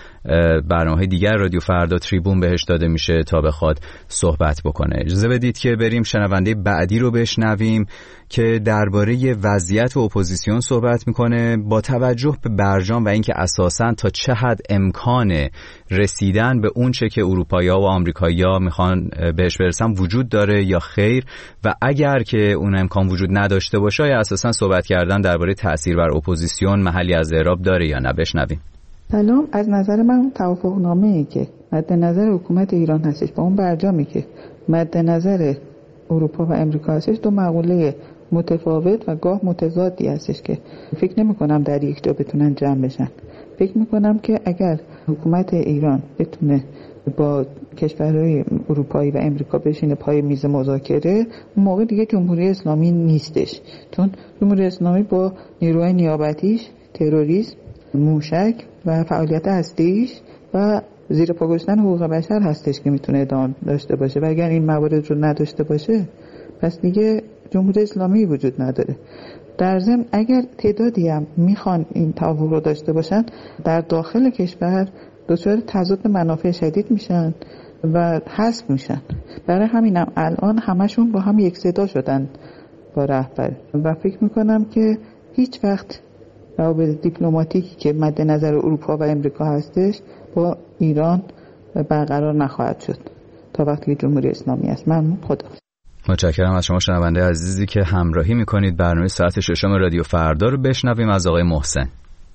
برنامه دیگر رادیو فردا تریبون بهش داده میشه تا بخواد صحبت بکنه. اجازه بدید که بریم شنونده بعدی رو بشنویم که درباره وضعیت اپوزیسیون صحبت میکنه با توجه به برجام و اینکه اساساً تا چه حد امکان رسیدن به اون چه که اروپایی‌ها و آمریکایی‌ها میخوان بهش برسن وجود داره یا خیر، و اگر که اون امکان وجود نداشته باشه یا اساساً صحبت کردن درباره تأثیر بر اپوزیسیون محلی از اعراب داره یا نه. بشنویم. سلام. از نظر من اون توافقنامه‌ای که مد نظر حکومت ایران هستش با اون برجامی که مد نظر اروپا و امریکا هستش دو مقوله متفاوت و گاه متضادی هستش که فکر نمی کنم در یک جا بتونن جمع بشن. فکر می کنم که اگر حکومت ایران بتونه با کشورهای اروپایی و امریکا بشینه پای میز مذاکره، اون موقع دیگه جمهوری اسلامی نیستش، چون جمهوری اسلامی با نیروهای نیابتیش، تروریسم، موشک و فعالیت هستیش و زیر پا گذاشتن حقوق بشر هستش که میتونه ادامه داشته باشه. و اگر این موارد رو نداشته باشه پس دیگه جمهوری اسلامی وجود نداره. در ضمن اگر تعدادی هم میخوان این توافق رو داشته باشن، در داخل کشور دچار تضاد منافع شدید میشن و حذف میشن. برای همینم الان همشون با هم یک صدا شدن با رهبر و فکر میکنم که هیچ وقت روابط دیپلماتیکی که مد نظر اروپا و امریکا هستش با ایران برقرار نخواهد شد تا وقتی جمهوری اسلامی است. ممنون. خدا. متشکرم از شما شنونده عزیزی که همراهی میکنید. برنامه ساعت ششم رادیو فردا رو بشنویم از آقای محسن.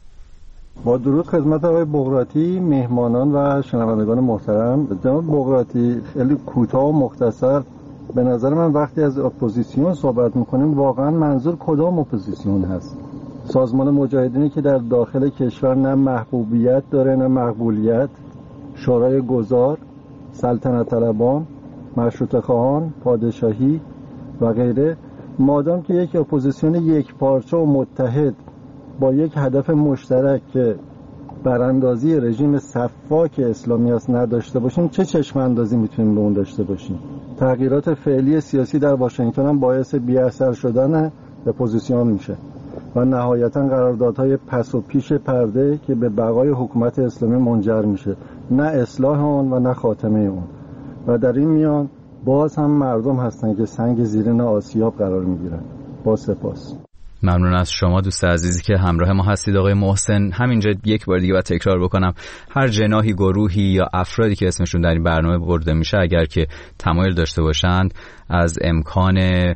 با درود خدمت آقای بغراتی، مهمانان و شنوندگان محترم. جناب بغراتی، خیلی کوتاه و مختصر، به نظر من وقتی از اپوزیسیون صحبت میکنیم واقعا منظور کدام اپوزیسیون هست؟ سازمان مجاهدینی که در داخل کشور نه محبوبیت داره نه مقبولیت، شورای گذار، سلطنت طلبان، مشروطه خواهان، پادشاهی و غیره، مادام که یک اپوزیسیون یک پارچه و متحد با یک هدف مشترک که براندازی رژیم سفاک اسلامی است نداشته باشیم، چه چشم اندازی میتونیم به اون داشته باشیم؟ تغییرات فعلی سیاسی در واشنگتن هم باعث بی‌اثر شدن اپوزیسیون میشه و نهایتا قراردادهای پس و پیش پرده که به بقای حکومت اسلامی منجر میشه، نه اصلاح اون و نه خاتمه اون. و در این میان باز هم مردم هستن که سنگ زیرین آسیاب قرار میگیرن. با سپاس. ممنون از شما دوست عزیزی که همراه ما هستید آقای محسن. همینجا یک بار دیگه باید تکرار بکنم، هر جناحی، گروهی یا افرادی که اسمشون در این برنامه برده میشه اگر که تمایل داشته باشند از امکان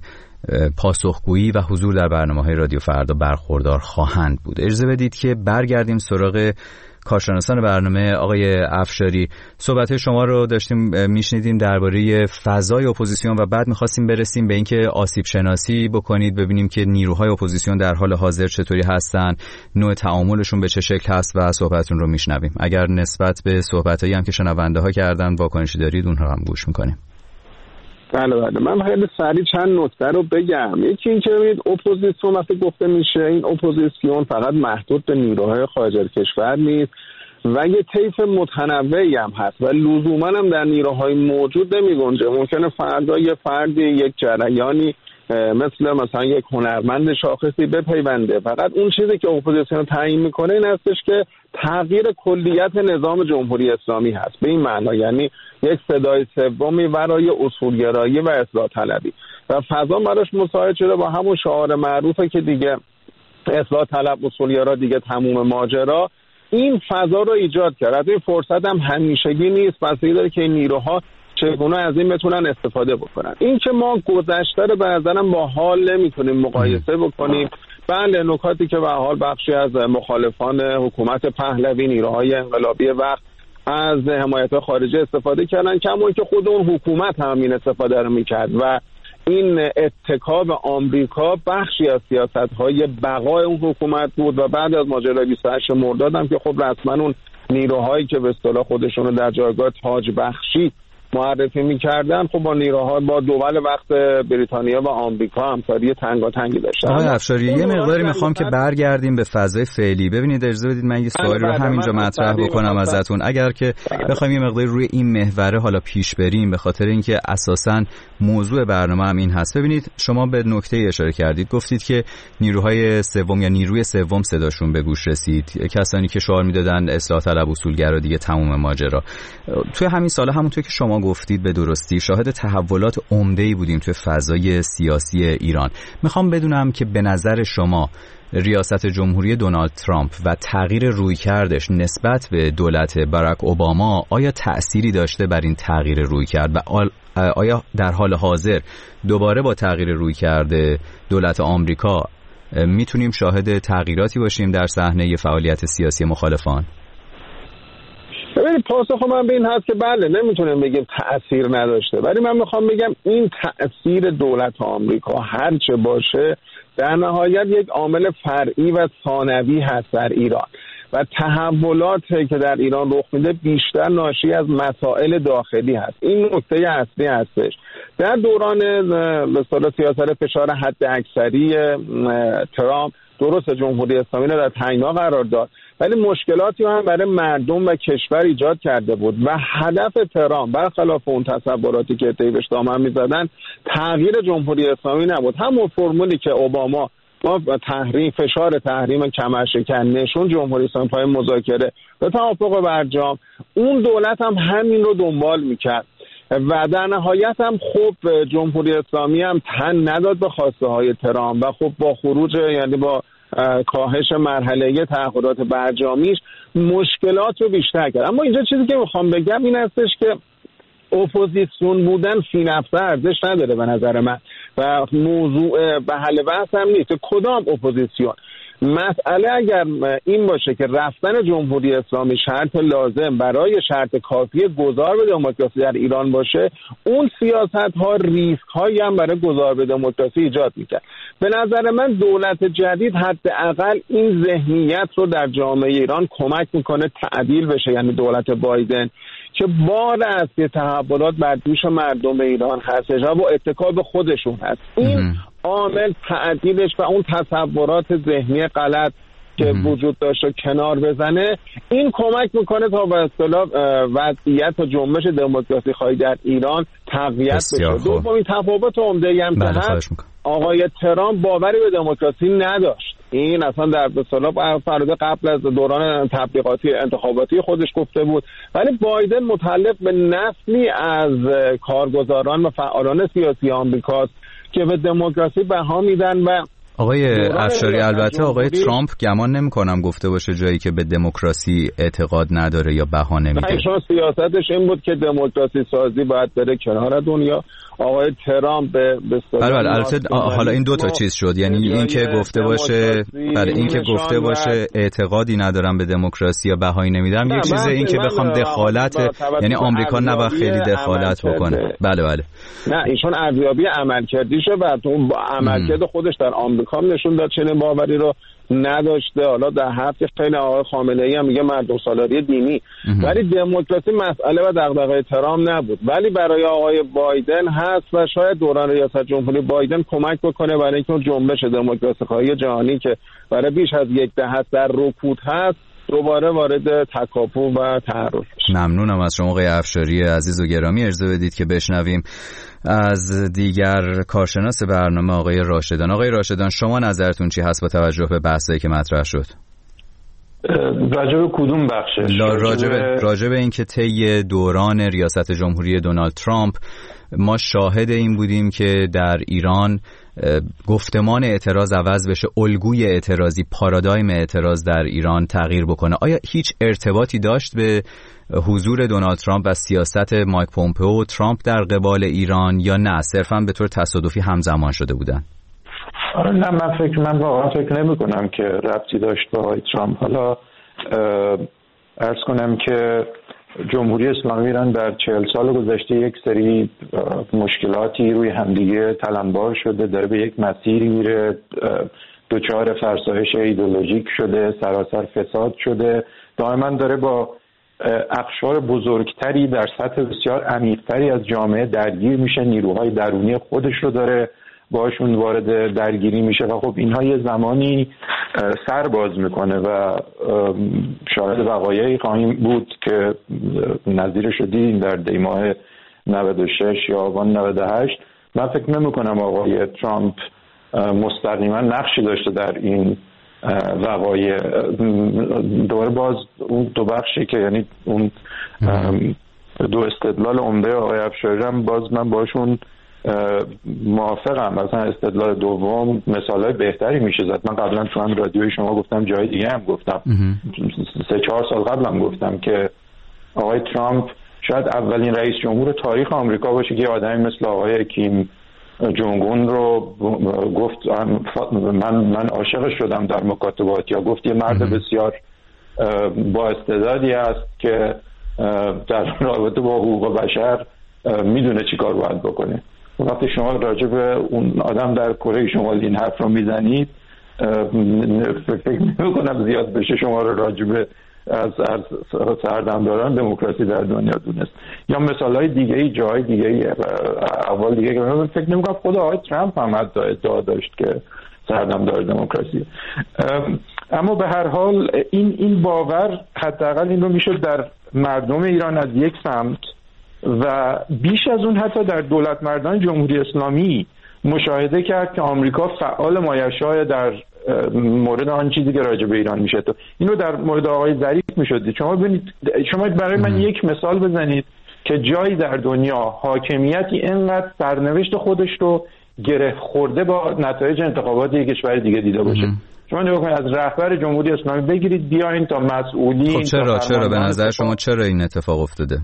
پاسخگویی و حضور در برنامه‌های رادیو فردا برخوردار خواهند بود. اجازه بدید که برگردیم سراغ کارشناسان برنامه. آقای افشاری، صحبت شما رو داشتیم میشنیدیم درباره فضای اپوزیسیون و بعد میخواستیم برسیم به اینکه آسیب شناسی بکنید، ببینیم که نیروهای اپوزیسیون در حال حاضر چطوری هستن، نوع تعاملشون به چه شکل هست و صحبتتون رو میشنویم. اگر نسبت به صحبتایی هم که شنونده ها کردن واکنشی دارید اونها هم گوش میکنیم. بله بله من خیلی سریع چند نکته رو بگم. یکی این که اپوزیسیون وقتی گفته میشه این اپوزیسیون فقط محدود به نیروهای خارج از کشور نیست و یه طیف متنوعی هم هست و لزوما هم در نیروهای موجود نمیگنجه. ممکنه فردا یه فردی یک جریانی مثل مثلا یک هنرمند شاخصی بپیونده. فقط اون چیزی که اپوزیسیون تعیین میکنه این هستش که تغییر کلیت نظام جمهوری اسلامی هست. به این معنا یعنی یک صدای سومی برای اصولگرایی و اصلاح طلبی و فضا براش مساعد شده با همون شعار معروفه که دیگه اصلاح طلب اصولگرا دیگه تموم ماجرا. این فضا رو ایجاد کرد. این فرصت هم همیشگی نیست، بستگی داره که این نیروها چگونه از این بتونن استفاده بکنن. این که ما گذشته رو به نظرم با حال نمیتونیم مقایسه بکنیم. بله نکاتی که به حال بخشی از مخالفان حکومت پهلوی، نیروهای انقلابی وقت از حمایت خارجی استفاده کردن، کما که خود اون حکومت هم این استفاده رو میکرد و این اتکا به آمریکا بخشی از سیاست‌های بقای اون حکومت بود و بعد از ماجرای بیست و هشت مرداد هم که خب رسما اون نیروهایی که به اصطلاح خودشون رو در جایگاه تاج بخشی معرفی می‌کردن خب با نیروها با دول وقت بریتانیا و آمریکا همکاری تنگاتنگی داشتن. آقای افشاری یه مقداری میخوام که برگردیم به فضای فعلی. ببینید اجازه بدید من یه سوالی رو همینجا مطرح بکنم ازتون. اگر که بخوایم یه مقداری روی این محوره حالا پیش بریم، به خاطر اینکه اساساً موضوع برنامه هم این هست. ببینید شما به نکته اشاره کردید، گفتید که نیروهای سوم یا نیروی سوم صداشون به گوش رسید، کسانی که شعار میدادن اصلاح طلب اصولگرا دیگه تموم ماجرا. توی همین سال همونطور که شما گفتید به درستی شاهد تحولات عمده‌ای بودیم توی فضای سیاسی ایران. میخوام بدونم که به نظر شما ریاست جمهوری دونالد ترامپ و تغییر رویکردش نسبت به دولت باراک اوباما آیا تأثیری داشته بر این تغییر رویکرد و آیا در حال حاضر دوباره با تغییر رویکرد دولت آمریکا میتونیم شاهد تغییراتی باشیم در صحنه فعالیت سیاسی مخالفان؟ ببینید پاسخ من به این هست که بله نمیتونیم بگیم تأثیر نداشته، ولی من میخوام بگم این تأثیر دولت آمریکا هر چه باشه در نهایت یک عامل فرعی و ثانوی هست در ایران و تحولاتی که در ایران رخ میده بیشتر ناشی از مسائل داخلی هست. این نکته اصلی هستش. در دوران به اصطلاح سیاست فشار حد اکثری ترامپ درست جمهوری اسلامی را در تنگنا قرار داد، ولی مشکلاتی هم برای مردم و کشور ایجاد کرده بود و هدف ترامپ برخلاف اون تصوراتی که طیفش دامن می‌زدن تغییر جمهوری اسلامی نبود. همون فرمولی که اوباما با تحریم فشار تحریم کمرشکن نشون جمهوری اسلامی پای مذاکره و توافق برجام، اون دولت هم همین رو دنبال میکرد و در نهایت هم خب جمهوری اسلامی هم تن نداد به خواسته های ترامپ و خب با خروج یعنی با کاهش مرحله تعهدات برجامیش مشکلات رو بیشتر کرد. اما اینجا چیزی که میخوام بگم این هستش که اپوزیسیون بودن فی نفسه ارزش نداره به نظر من و موضوع بحث بحث هم نیست. کدام اپوزیسیون؟ مسئله اگر این باشه که رفتن جمهوری اسلامی شرط لازم برای شرط کافی گذار به دموکراسی در ایران باشه، اون سیاست ها ریسک هایی هم برای گذار به دموکراسی ایجاد میکنه. به نظر من دولت جدید حداقل این ذهنیت رو در جامعه ایران کمک میکنه تعدیل بشه، یعنی دولت بایدن که بار اصلی تحولات بر دوش مردم ایران هستش و با اتکا به خودشون هست. این عامل تعدیلش و اون تصورات ذهنی غلط که وجود داشت کنار بزنه، این کمک میکنه تا به اصطلاح وضعیت و جنبش دموکراسی خواهی در ایران تقویت بشه. دومین تفاوت عمده‌ای هم که هست، آقای ترامپ باوری به دموکراسی نداشت. این اصلا در به اصطلاح فرض قبل از دوران تبلیغاتی انتخاباتی خودش گفته بود، ولی بایدن متعلق به نسلی از کارگزاران و فعالان سیاسی آمریکاست که به دموکراسی بها میدن و آقای افشاری البته آقای ترامپ گمان نمی‌کنم گفته باشه جایی که به دموکراسی اعتقاد نداره یا بهانه میده. ایشون سیاستش این بود که دموکراسی سازی باید بره کنار دنیا. آقای ترامپ به بله بله البته حالا این دو تا چیز شد، یعنی این که گفته باشه بله این که گفته باشه اعتقادی ندارم به دموکراسی یا بهایی نمیدم یه چیزه، این که بخوام دخالت یعنی آمریکا نباید خیلی دخالت بکنه. بله بله نه ایشون ارزیابی عملکردیشه و تو عملکرد خودش در آمریکا نشون داد چنین باوری رو نداشته. حالا در حرف خیلی آقای خامنه‌ای هم میگه مردم سالاری دینی، ولی دموکراسی مسئله و دغدغه ترامپ نبود، ولی برای آقای بایدن هست و شاید دوران ریاست جمهوری بایدن کمک بکنه برای اینکه اون جنبش دموکراسی خواهی جهانی که برای بیش از یک دهه در رکود هست دوباره وارد تکاپو و تحرک بشه. ممنونم از شما آقای افشاری عزیز و گرامی. اجازه بدید که بشنویم از دیگر کارشناس برنامه آقای راشدان. آقای راشدان شما نظرتون چی هست با توجه به بحثی که مطرح شد؟ راجب کدوم بخشش؟ راجب راجب اینکه طی دوران ریاست جمهوری دونالد ترامپ ما شاهد این بودیم که در ایران گفتمان اعتراض عوض بشه، الگوی اعتراضی، پارادایم اعتراض در ایران تغییر بکنه. آیا هیچ ارتباطی داشت به حضور دونالد ترامپ و سیاست مایک پومپئو و ترامپ در قبال ایران یا نه صرفاً به طور تصادفی همزمان شده بودن؟ نه من فکر من واقعا فکر نمی کنم که ربطی داشت با آقای ترامپ. حالا عرض کنم که جمهوری اسلامی ایران در چهل سال گذشته یک سری مشکلاتی روی همدیگه تلمبار شده، داره به یک مسیری میره، دچار فرسایش ایدئولوژیک شده، سراسر فساد شده، دائما داره با اقشار بزرگتری در سطح بسیار عمیق‌تری از جامعه درگیر میشه، نیروهای درونی خودش رو داره باشون وارد درگیری میشه و خب اینها یه زمانی سر باز میکنه و شاهد وقایعی خواهیم بود که نظیرش رو دیدیم در دی ماه نود و شش یا آبان نود و هشت. من فکر نمیکنم آقای ترامپ مستقیما نقشی داشته در این وقایع. دوباره باز اون دو بخشی که یعنی اون دو استدلال عمده آقای افشاری هم باز من باشون موافقم. مثلا استدلال دوم مثالای بهتری میشه زد. من قبلا تو هم رادیوی شما گفتم، جای دیگه هم گفتم، سه چهار سال قبلم گفتم که آقای ترامپ شاید اولین رئیس جمهور تاریخ آمریکا باشه که آدمی مثل آقای کیم جونگ اون رو گفت من من عاشقش شدم در مکاتبات، یا گفت یه مرد بسیار با استعدادی است که در رابطه با حقوق بشر میدونه چی کار باید بکنه. وقتی شما راجع به اون آدم در کره شمالی این حرف رو میزنید فکر نمی کنم زیاد بشه شما رو راجع به از سردمداران دموکراسی در دنیا دونست. یا مثال های دیگه ای جای دیگه ای اول دیگه که من فکر نمی کنم خود آقای ترامپ هم حتی ادعا داشت که سردمدار دموکراسی. اما به هر حال این این باور حداقل این رو میشه در مردم ایران از یک سمت و بیش از اون حتی در دولت مردان جمهوری اسلامی مشاهده کرد که آمریکا فعال مایشای در مورد آن چیزی که راجع به ایران میشه. تو اینو در مورد آقای ظریف میشد. شما ببینید، شما برای من یک مثال بزنید که جایی در دنیا حاکمیتی اینقدر سرنوشت خودش رو گره خورده با نتایج انتخابات یک کشور دیگه دیده باشه. شما نگاه کنید از رهبر جمهوری اسلامی بگیرید بیاین تا مسئولین. خب چرا چرا به نظر شما چرا این اتفاق افتاده؟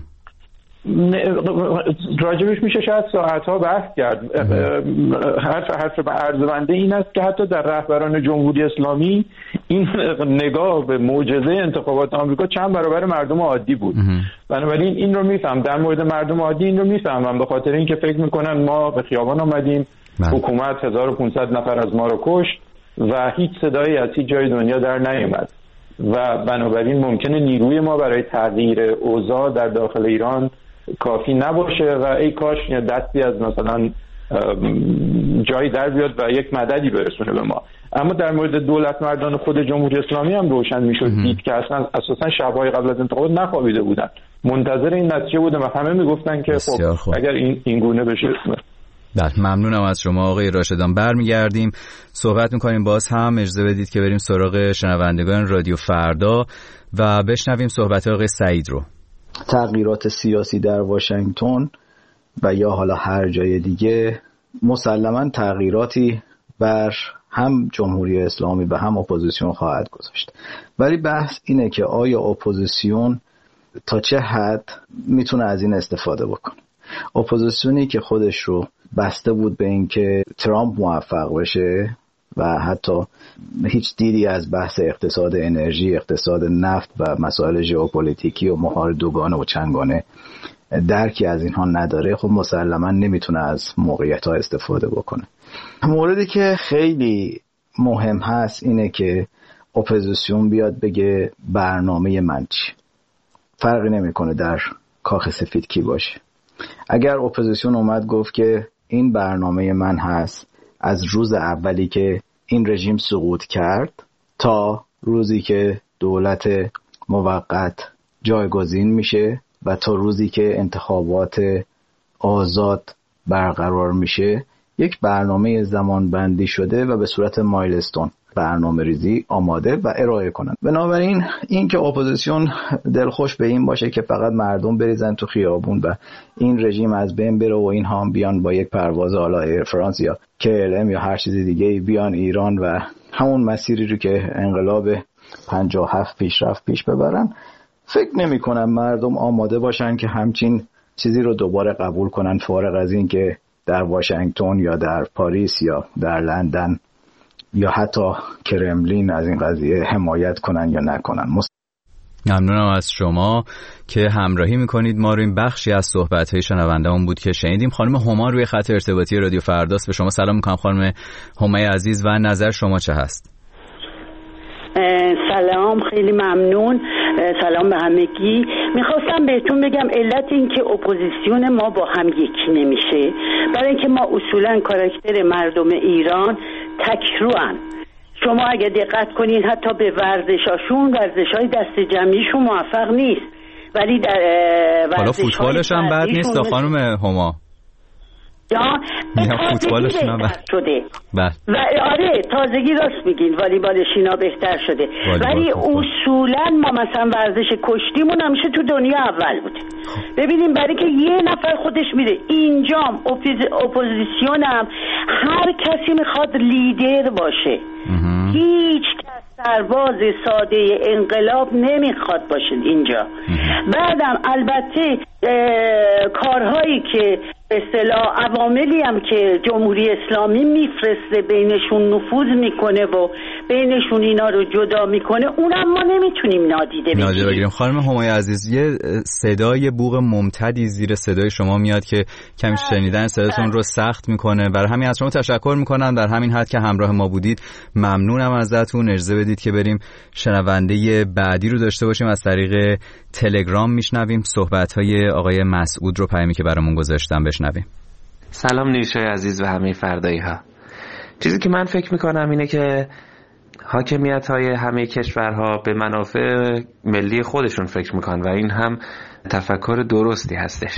راجبش میشه شاید ساعتها بحث کرد. حرف حرف به عرض این است که حتی در رهبران جمهوری اسلامی این نگاه به معجزه انتخابات آمریکا چند برابر مردم عادی بود. بنابراین این رو میفهم، در مورد مردم عادی این رو میفهمم، به خاطر اینکه فکر میکنن ما به خیابان آمدیم، حکومت هزار و پانصد نفر از ما رو کشت و هیچ صدایی از هیچ جای دنیا در نیامد و بنابراین ممکنه نیروی ما برای تغییر اوضاع در داخل ایران کافی نباشه و ای کاش دستی از مثلا جایی در بیاد و یک مددی برسونه به ما. اما در مورد دولت مردان خود جمهوری اسلامی هم روشن میشد دید که اصلا اساسا شب‌های قبل از انتخابات نخوابیده بودن، منتظر این نتیجه بودن و همه میگفتن که خب اگر این این گونه بشه. بله، ممنونم از شما آقای راشدان. برمیگردیم صحبت میکنیم باز هم. اجازه بدید که بریم سراغ شنوندگان رادیو فردا و بشنویم صحبت آقای سعید رو. تغییرات سیاسی در واشنگتن و یا حالا هر جای دیگه مسلماً تغییراتی بر هم جمهوری اسلامی و هم اپوزیسیون خواهد گذاشت. ولی بحث اینه که آیا اپوزیسیون تا چه حد میتونه از این استفاده بکنه. اپوزیسیونی که خودش رو بسته بود به این که ترامپ موفق بشه و حتی هیچ دیدی از بحث اقتصاد انرژی، اقتصاد نفت و مسائل ژئوپلیتیکی و محال دوگانه و چندگانه درکی از اینها نداره، خب مسلما نمیتونه از موقعیت ها استفاده بکنه. موردی که خیلی مهم هست اینه که اپوزیسیون بیاد بگه برنامه من چی. فرقی نمیکنه در کاخ سفید کی باشه. اگر اپوزیسیون اومد گفت که این برنامه من هست از روز اولی که این رژیم سقوط کرد تا روزی که دولت موقت جایگزین میشه و تا روزی که انتخابات آزاد برقرار میشه، یک برنامه زمان بندی شده و به صورت مایلستون برنامه ریزی آماده و ارائه کنند. بنابراین این که اپوزیسیون دلخوش به این باشه که فقط مردم بریزن تو خیابون و این رژیم از بین بره و این هم بیان با یک پرواز حالا ایر فرانس یا کی ال ام یا هر چیز دیگه بیان ایران و همون مسیری رو که انقلاب پنجاه و هفت پیش رفت پیش ببرن، فکر نمی کنم مردم آماده باشن که همچین چیزی رو دوباره قبول کنن، فارغ از این که در واشنگتن یا در پاریس یا در لندن یا حتی کرملین از این قضیه حمایت کنن یا نکنن. ممنونم از شما که همراهی میکنید ما رو. این بخشی از صحبت‌های شنونده‌مون بود که شنیدیم. خانم هما روی خط ارتباطی رادیو فرداست. به شما سلام میکنم خانم همای عزیز و نظر شما چه هست؟ سلام، خیلی ممنون. سلام به همگی. میخواستم بهتون بگم علت این که اپوزیسیون ما با هم یکی نمیشه برای اینکه ما اصولا کاراکتر مردم ایران تکروان. شما اگه دقت کنین حتی به ورزشاشون، ورزشای دست جمعیشون موفق نیست، ولی در حالا فوتبالش هم بد نیست تا خانم هما. یا فوتبالش هم بد شده بله. و آره تازگی راست میگین، والیبالش اینا بهتر شده، ولی اصولا ما مثلا ورزش کشتیمون همیشه تو دنیا اول بوده. ببینیم برای که یه نفر خودش میره اینجام اپوزیسیون هم هر کسی میخواد لیدر باشه. هیچ کس سرباز ساده انقلاب نمیخواد باشه اینجا. بعدم البته کارهایی که به اصطلاح عواملی هم که جمهوری اسلامی میفرسته بینشون نفوذ میکنه و بینشون اینا رو جدا میکنه، اونم ما نمیتونیم نادیده بگیریم. نادیده بگیریم. خانم همای عزیز، یه صدای بوق ممتدی زیر صدای شما میاد که کمی شنیدن صداتون رو سخت میکنه. برای همین از شما تشکر میکنم. در همین حد که همراه ما بودید ممنونم ازتون. اجازه بدید که بریم شنونده بعدی رو داشته باشیم. از طریق تلگرام میشنویم صحبت‌های آقای مسعود رو، پیامی که برامون گذاشتن بشنویم. سلام نیشای عزیز و همه فردایی ها. چیزی که من فکر میکنم اینه که حاکمیت های همه کشورها به منافع ملی خودشون فکر میکنن و این هم تفکر درستی هستش.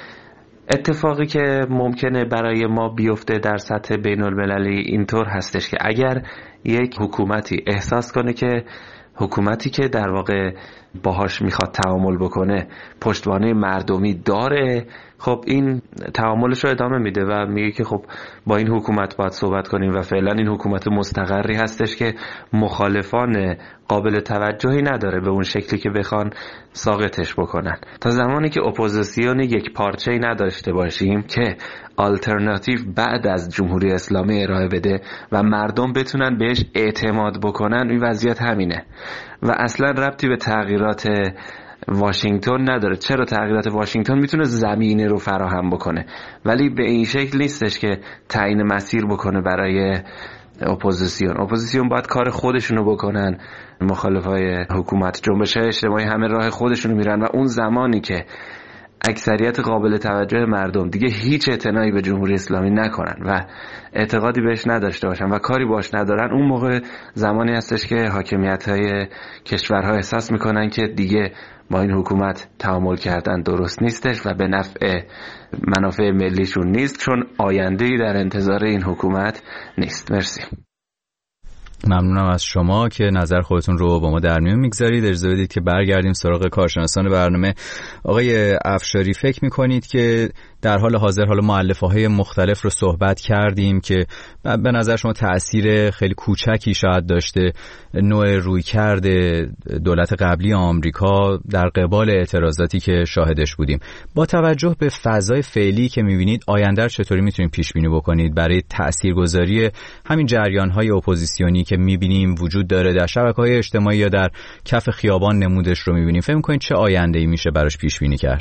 اتفاقی که ممکنه برای ما بیفته در سطح بین المللی اینطور هستش که اگر یک حکومتی احساس کنه که حکومتی که در واقع باهاش میخواد تعامل بکنه پشتوانه مردمی داره، خب این تعاملش رو ادامه میده و میگه که خب با این حکومت باید صحبت کنیم و فعلا این حکومت مستقری هستش که مخالفان قابل توجهی نداره به اون شکلی که بخوان ساقطش بکنن. تا زمانی که اپوزیسیون یک پارچه‌ای نداشته باشیم که آلترناتیو بعد از جمهوری اسلامی ارائه بده و مردم بتونن بهش اعتماد بکنن، این وضعیت همینه و اصلا ربطی به تغییرات واشنگتن نداره. چرا تغییرات واشنگتن میتونه زمینه رو فراهم بکنه ولی به این شکل نیستش که تعیین مسیر بکنه برای اپوزیسیون. اپوزیسیون باید کار خودشونو بکنن. مخالفای حکومت جنبش‌های اجتماعی همه راه خودشونو میرن و اون زمانی که اکثریت قابل توجه مردم دیگه هیچ اعتنایی به جمهوری اسلامی نکنن و اعتقادی بهش نداشته باشن و کاری باش ندارن، اون موقع زمانی هستش که حاکمیت‌های کشورها احساس میکنن که دیگه با این حکومت تعامل کردن درست نیستش و به نفع منافع ملیشون نیست، چون آینده‌ای در انتظار این حکومت نیست. مرسی. ممنونم از شما که نظر خودتون رو با ما در میون میگذارید. اجازه بدید که برگردیم سراغ کارشناسان برنامه. آقای افشاری، فکر میکنید که در حال حاضر حالا مؤلفه‌های مختلف رو صحبت کردیم که به نظر شما تأثیر خیلی کوچکی شاید داشته نوع رویکرد دولت قبلی آمریکا در قبال اعتراضاتی که شاهدش بودیم. با توجه به فضای فعلی که می‌بینید آینده رو چطوری می‌تونید پیش بینی بکنید برای تاثیرگذاری همین جریان‌های اپوزیسیونی که می‌بینیم وجود داره در شبکه‌های اجتماعی یا در کف خیابان نمودش رو می‌بینیم؟ فکر می‌کنید چه آینده‌ای میشه براش پیش بینی کرد؟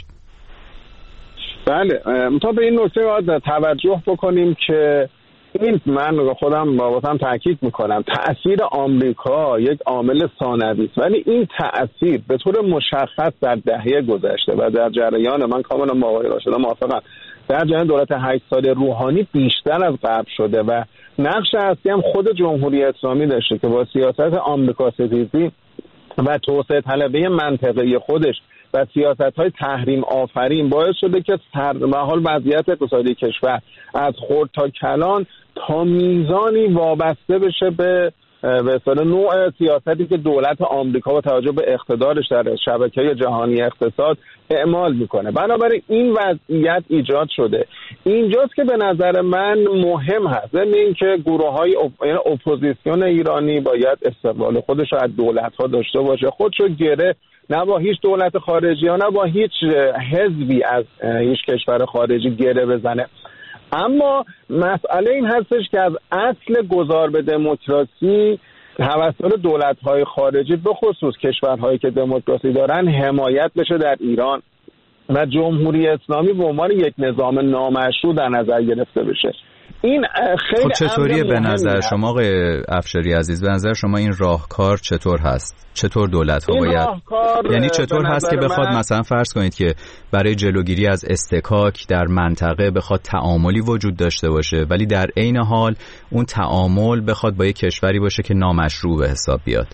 بله، تا به این نکته باید توجه بکنیم که این من خودم بابتم تاکید میکنم تأثیر آمریکا یک عامل ثانوی است، ولی این تأثیر به طور مشخص در دهه گذشته و در جریان من کاملا با آقای راشد موافقم در جریان دولت هشت سال روحانی بیشتر از قبل شده و نقش اصلی هم خود جمهوری اسلامی داشته که با سیاست آمریکا ستیزی و توسعه طلبی منطقه‌ای خودش و سیاست‌های تحریم آفرین باعث شده که در حال وضعیت اقتصادی کشور از خرد تا کلان تا میزانی وابسته بشه به به اصطلاح نوع سیاستی که دولت آمریکا با توجه به اقتدارش در شبکه جهانی اقتصاد اعمال میکنه. بنابراین این وضعیت ایجاد شده. اینجاست که به نظر من مهم هست یعنی اینکه گروه‌های اپ... اپوزیسیون ایرانی باید استقلال خودش رو از دولت‌ها داشته باشه، خودشو گره نه با هیچ دولت خارجی یا نه با هیچ حزبی از هیچ کشور خارجی گره بزنه. اما مسئله این هستش که از اصل گذار به دموکراسی توسط دولت‌های خارجی به خصوص کشورهایی که دموکراسی دارن حمایت بشه در ایران و جمهوری اسلامی به عنوان یک نظام نامشروع در نظر گرفته بشه. این خیلی خب چطوریه به نظر شما آقای افشاری عزیز؟ به نظر شما این راهکار چطور هست؟ چطور دولت ها باید یعنی چطور هست که بخواد من... مثلا فرض کنید که برای جلوگیری از استکاک در منطقه بخواد تعاملی وجود داشته باشه ولی در عین حال اون تعامل بخواد با یک کشوری باشه که نامشروع به حساب بیاد؟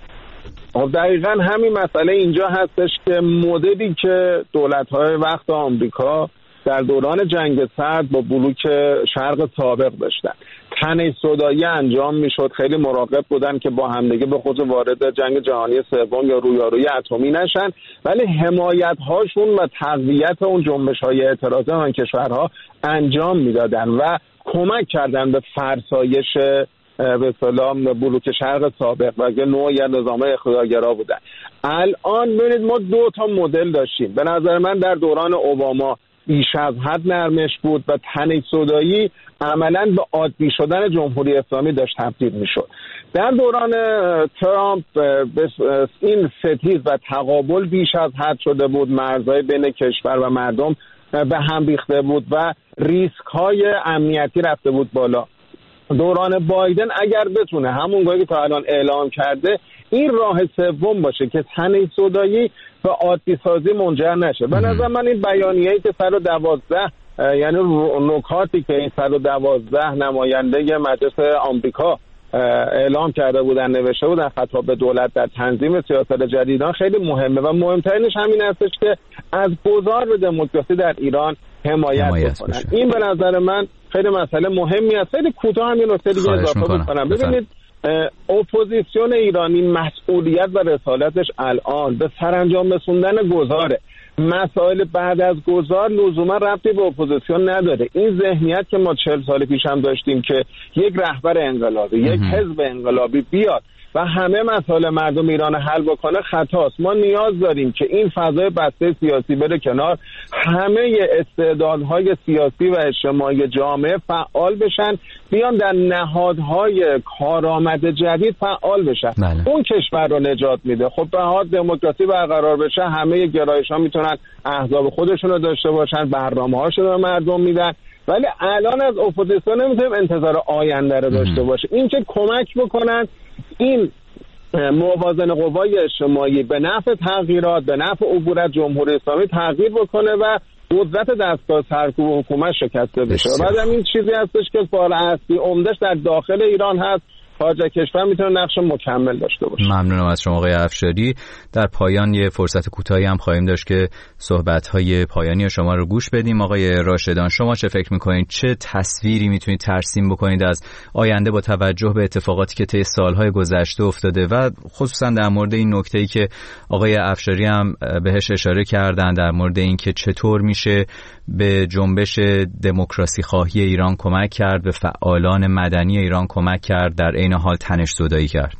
خب دقیقاً همین مسئله اینجا هستش که مدلی که دولت‌های وقت آمریکا در دوران جنگ سرد با بلوک شرق سابق داشتن، تنش زدایی انجام میشد، خیلی مراقب بودن که با همدیگه به خود وارد جنگ جهانی سوم یا رویارویی اتمی نشن، ولی حمایت هاشون و تقویت اون جنبش های اعتراضی آن کشورها انجام میدادن و کمک کردن به فرسایش به اصطلاح بلوک شرق سابق و که نوعی نظام اقتدارگرا بودن. الان ببینید ما دو تا مدل داشتیم. به نظر من در دوران اوباما بیش از حد نرمش بود و تنش زدایی عملاً به عادی شدن جمهوری اسلامی داشت تبدیل میشد. در دوران ترامپ این ستیز و تقابل بیش از حد شده بود، مرزهای بین کشور و مردم به هم ریخته بود و ریسک های امنیتی رفته بود بالا. دوران بایدن اگر بتونه همونگاهی که تا الان اعلام کرده این راه سوم باشه که تنش زدایی به عادی سازی منجر نشه. به نظر من این بیانیه‌ای که صد و دوازده یعنی نکاتی که این صد و دوازده نماینده مجلس آمریکا اعلام کرده بودن نوشته بودن خطاب به دولت در تنظیم سیاست جدیدان خیلی مهمه و مهمترینش همین هستش که از گذار به دموکراسی در ایران حمایت, حمایت بکنن. این به نظر من خیلی مسئله مهمی است. خیلی کوتاه همین نکته دیگه اضافه بکنم. ببینید اپوزیسیون ایرانی مسئولیت و رسالتش الان به سرانجام رسوندن گذاره. مسائل بعد از گذار لزوما ربطی به اپوزیسیون نداره. این ذهنیت که ما چهل سال پیش هم داشتیم که یک رهبر انقلابی یک حزب انقلابی بیاد و همه مسائل مردم ایران حل بکنه خطاست. ما نیاز داریم که این فضای بسته سیاسی بره کنار، همه استعدادهای سیاسی و اجتماعی جامعه فعال بشن، بیان در نهادهای کارآمد جدید فعال بشن. بله. اون کشور رو نجات میده. خب به حال دموکراسی برقرار بشه همه گرایش‌ها میتونن احزاب خودشون رو داشته باشن، برنامه‌هاشون رو مردم میدن، ولی الان از اپوزیسیون نمیتونیم انتظار آینده رو داشته باشه. این که کمک بکنن این موازنه قوای اجتماعی به نفع تغییرات، به نفع عبور از جمهوری اسلامی تغییر بکنه و قدرت دستگاه سرکوب حکومت شکسته بشه. بعد هم این چیزی هستش که سوال اصلی عمدش در داخل ایران هست خارج از کشور میتونه نقش مکمل داشته باشه. ممنونم از شما آقای افشاری. در پایان یه فرصت کوتاهی هم خواهیم داشت که صحبت‌های پایانی شما رو گوش بدیم. آقای راشدان، شما چه فکر می‌کنید؟ چه تصویری میتونید ترسیم بکنید از آینده با توجه به اتفاقاتی که طی سال‌های گذشته افتاده و خصوصا در مورد این نکته‌ای که آقای افشاری هم بهش اشاره کردن در مورد اینکه چطور میشه به جنبش دموکراسی خواهی ایران کمک کرد، به فعالان مدنی ایران کمک کرد، در عین حال تنش زدایی کرد؟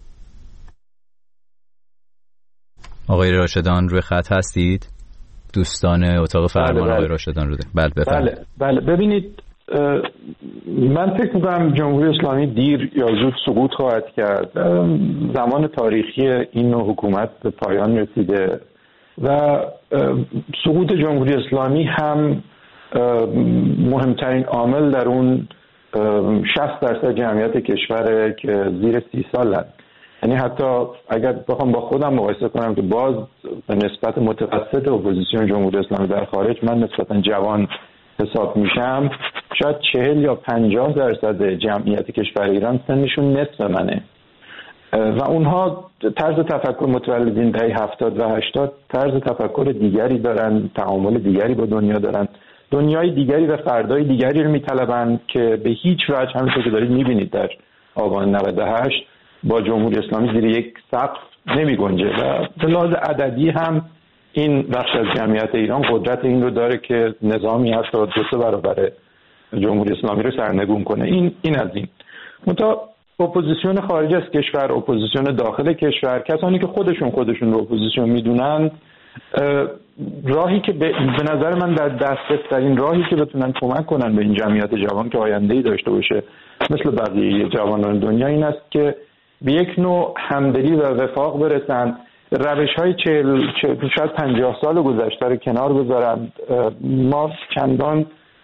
آقای راشدان روی خط هستید؟ دوستان اتاق فرمان بله بله. آقای راشدان رو بله بفرمایید. بله بله ببینید، من فکر می‌کنم جمهوری اسلامی دیر یا زود سقوط خواهد کرد. زمان تاریخی این نوع حکومت به پایان رسیده و سقوط جمهوری اسلامی هم مهمترین عامل در اون شصت درصد جمعیت کشور که زیر سی سالن. یعنی حتی اگر بخوام با خودم مقایسه کنم که باز به نسبت متوسط اپوزیسیون جمهوری اسلامی در خارج من نسبتا جوان حساب میشم، شاید چهل یا پنجاه درصد جمعیت کشور ایران سنشون نصف منه و اونها طرز تفکر متولدین دهه هفتاد و هشتاد طرز تفکر دیگری دارن، تعامل دیگری با دنیا دارن، دنیای دیگری و فردای دیگری رو میطلبن که به هیچ وجه همونطور که دارید میبینید در آبان نود و هشت با جمهوری اسلامی زیر یک سقف نمی گنجه و به لحاظ عددی هم این بخش از جمعیت ایران قدرت این رو داره که نظامی هست تا دو سه برابر جمهوری اسلامی رو سرنگون کنه. این این از این. منتها اپوزیسیون خارج از کشور، اپوزیسیون داخل کشور، کسانی که خودشون خودشون رو اپوزیسیون میدونن، راهی که به نظر من در دسترسترین راهی که بتونن کمک کنن به این جمعیت جوان که آینده‌ای داشته باشه مثل بقیه جوانان دنیا این است که به یک نوع همدلی و وفاق برسن، روش‌های چهل شاید پنجاه سال گذشته رو کنار بذارن. ما چندان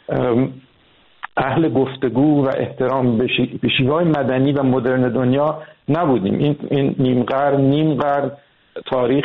اهل گفتگو و احترام به شیوه‌های مدنی و مدرن دنیا نبودیم. این این نیم قرن نیم قرن تاریخ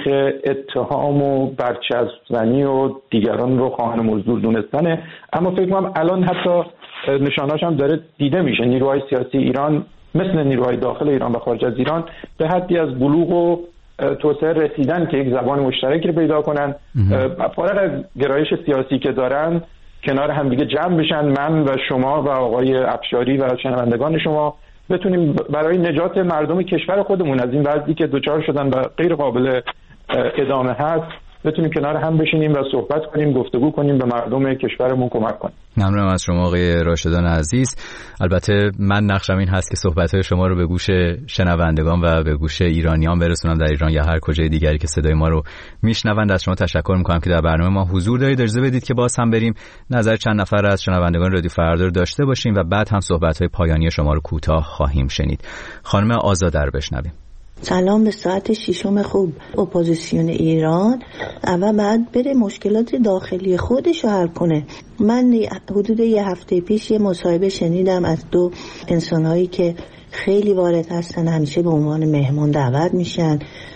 اتهام و برچسب زنی و دیگران رو خواهان مزدور دونستنه، اما فکر کنم الان حتی نشانه‌اش هم داره دیده میشه. نیروهای سیاسی ایران مثل نیروهای داخل ایران و خارج از ایران به حدی از بلوغ و توسعه رسیدن که یک زبان مشترکی رو پیدا کنن، فارغ از گرایش سیاسی که دارن کنار هم دیگه جمع بشن، من و شما و آقای افشاری و شنوندگان شما بتونیم برای نجات مردم کشور خودمون از این وضعی که دوچار شدن و غیر قابل ادامه هست بتونیم کنار هم بشینیم و صحبت کنیم، گفتگو کنیم، به مردم کشورمون کمک کنیم. ممنونم از شما آقای راشدان عزیز. البته من نقشم این هست که صحبت‌های شما رو به گوش شنوندگان و به گوش ایرانیان برسونم در ایران یا هر کجای دیگری که صدای ما رو میشنوند. از شما تشکر می‌کنم که در برنامه ما حضور دارید. اجازه بدید که باز هم بریم نظر چند نفر از شنوندگان رادیو فردا رو داشته باشیم و بعد هم صحبت‌های پایانی شما رو کوتاه خواهیم شنید. خانم آزاده رو بشنویم. سلام. به ساعت ششم خوب اپوزیسیون ایران اول بعد بره مشکلات داخلی خودش رو حل کنه. من حدود یه هفته پیش یه مصاحبه شنیدم از دو انسان‌هایی که خیلی وارد هستن، همیشه به عنوان مهمان دعوت میشن،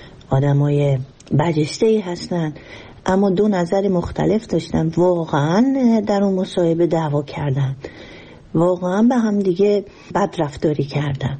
آدمای برجسته‌ای هستن، اما دو نظر مختلف داشتن. واقعا در اون مصاحبه دعوا کردن، واقعا به هم دیگه بد رفتاری کردن.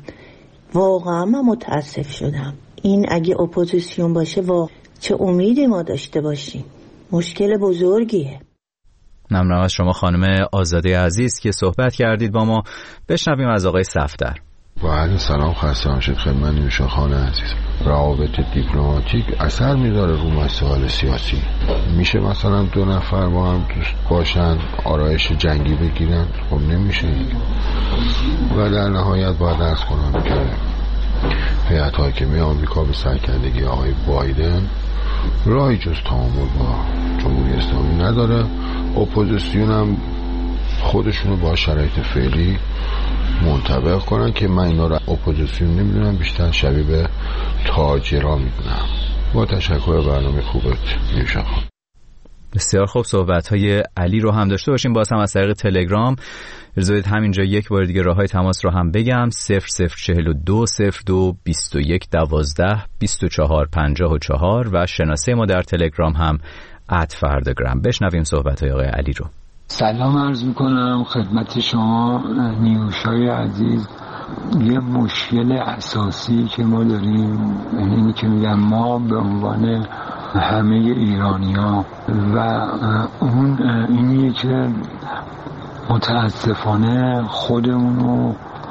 واقعا من متاسف شدم. این اگه اپوزیسیون باشه واقعا چه امیدی ما داشته باشیم. مشکل بزرگیه. ممنونم از شما خانم آزاده عزیز که صحبت کردید با ما. بشنویم از آقای صفدر. با عرض سلام خسته باشید خدمت نوشا خان عزیز. روابط دیپلماتیک اثر میذاره رو مسائل سیاسی. میشه مثلا دو نفر با هم دوست باشن آرایش جنگی بگیرن؟ خب نمیشه. و در نهایت باید عرض کنم که هیئت حاکمه آمریکا به سرکردگی آقای بایدن راهی جز تعامل با جمهوری اسلامی نداره. اپوزیسیون هم خودشونو با شرایط فعلی منطبق کنن که من اینا رو اپوزیسیون نمیدونم، بیشتر شبیه به تاجرها میدونم. با تشکر برنامه خوبت نیوشا خان. بسیار خوب. صحبت‌های علی رو هم داشته باشیم باز هم از طریق تلگرام. اجازه بدید همینجا یک بار دیگه راههای تماس رو هم بگم: صفر صفر چهل و دو صفر دو بیست و یک دوازده بیست و چهار پنجاه و چهار و شناسه ما در تلگرام هم ات فرداگرام. بشنویم صحبت‌های آقای علی رو. سلام عرض میکنم خدمت شما نیوشای عزیز یه مشکل اساسی که ما داریم اینی که میگم ما به عنوان همه ایرانی‌ها و اون اینیه که متاسفانه خودمونو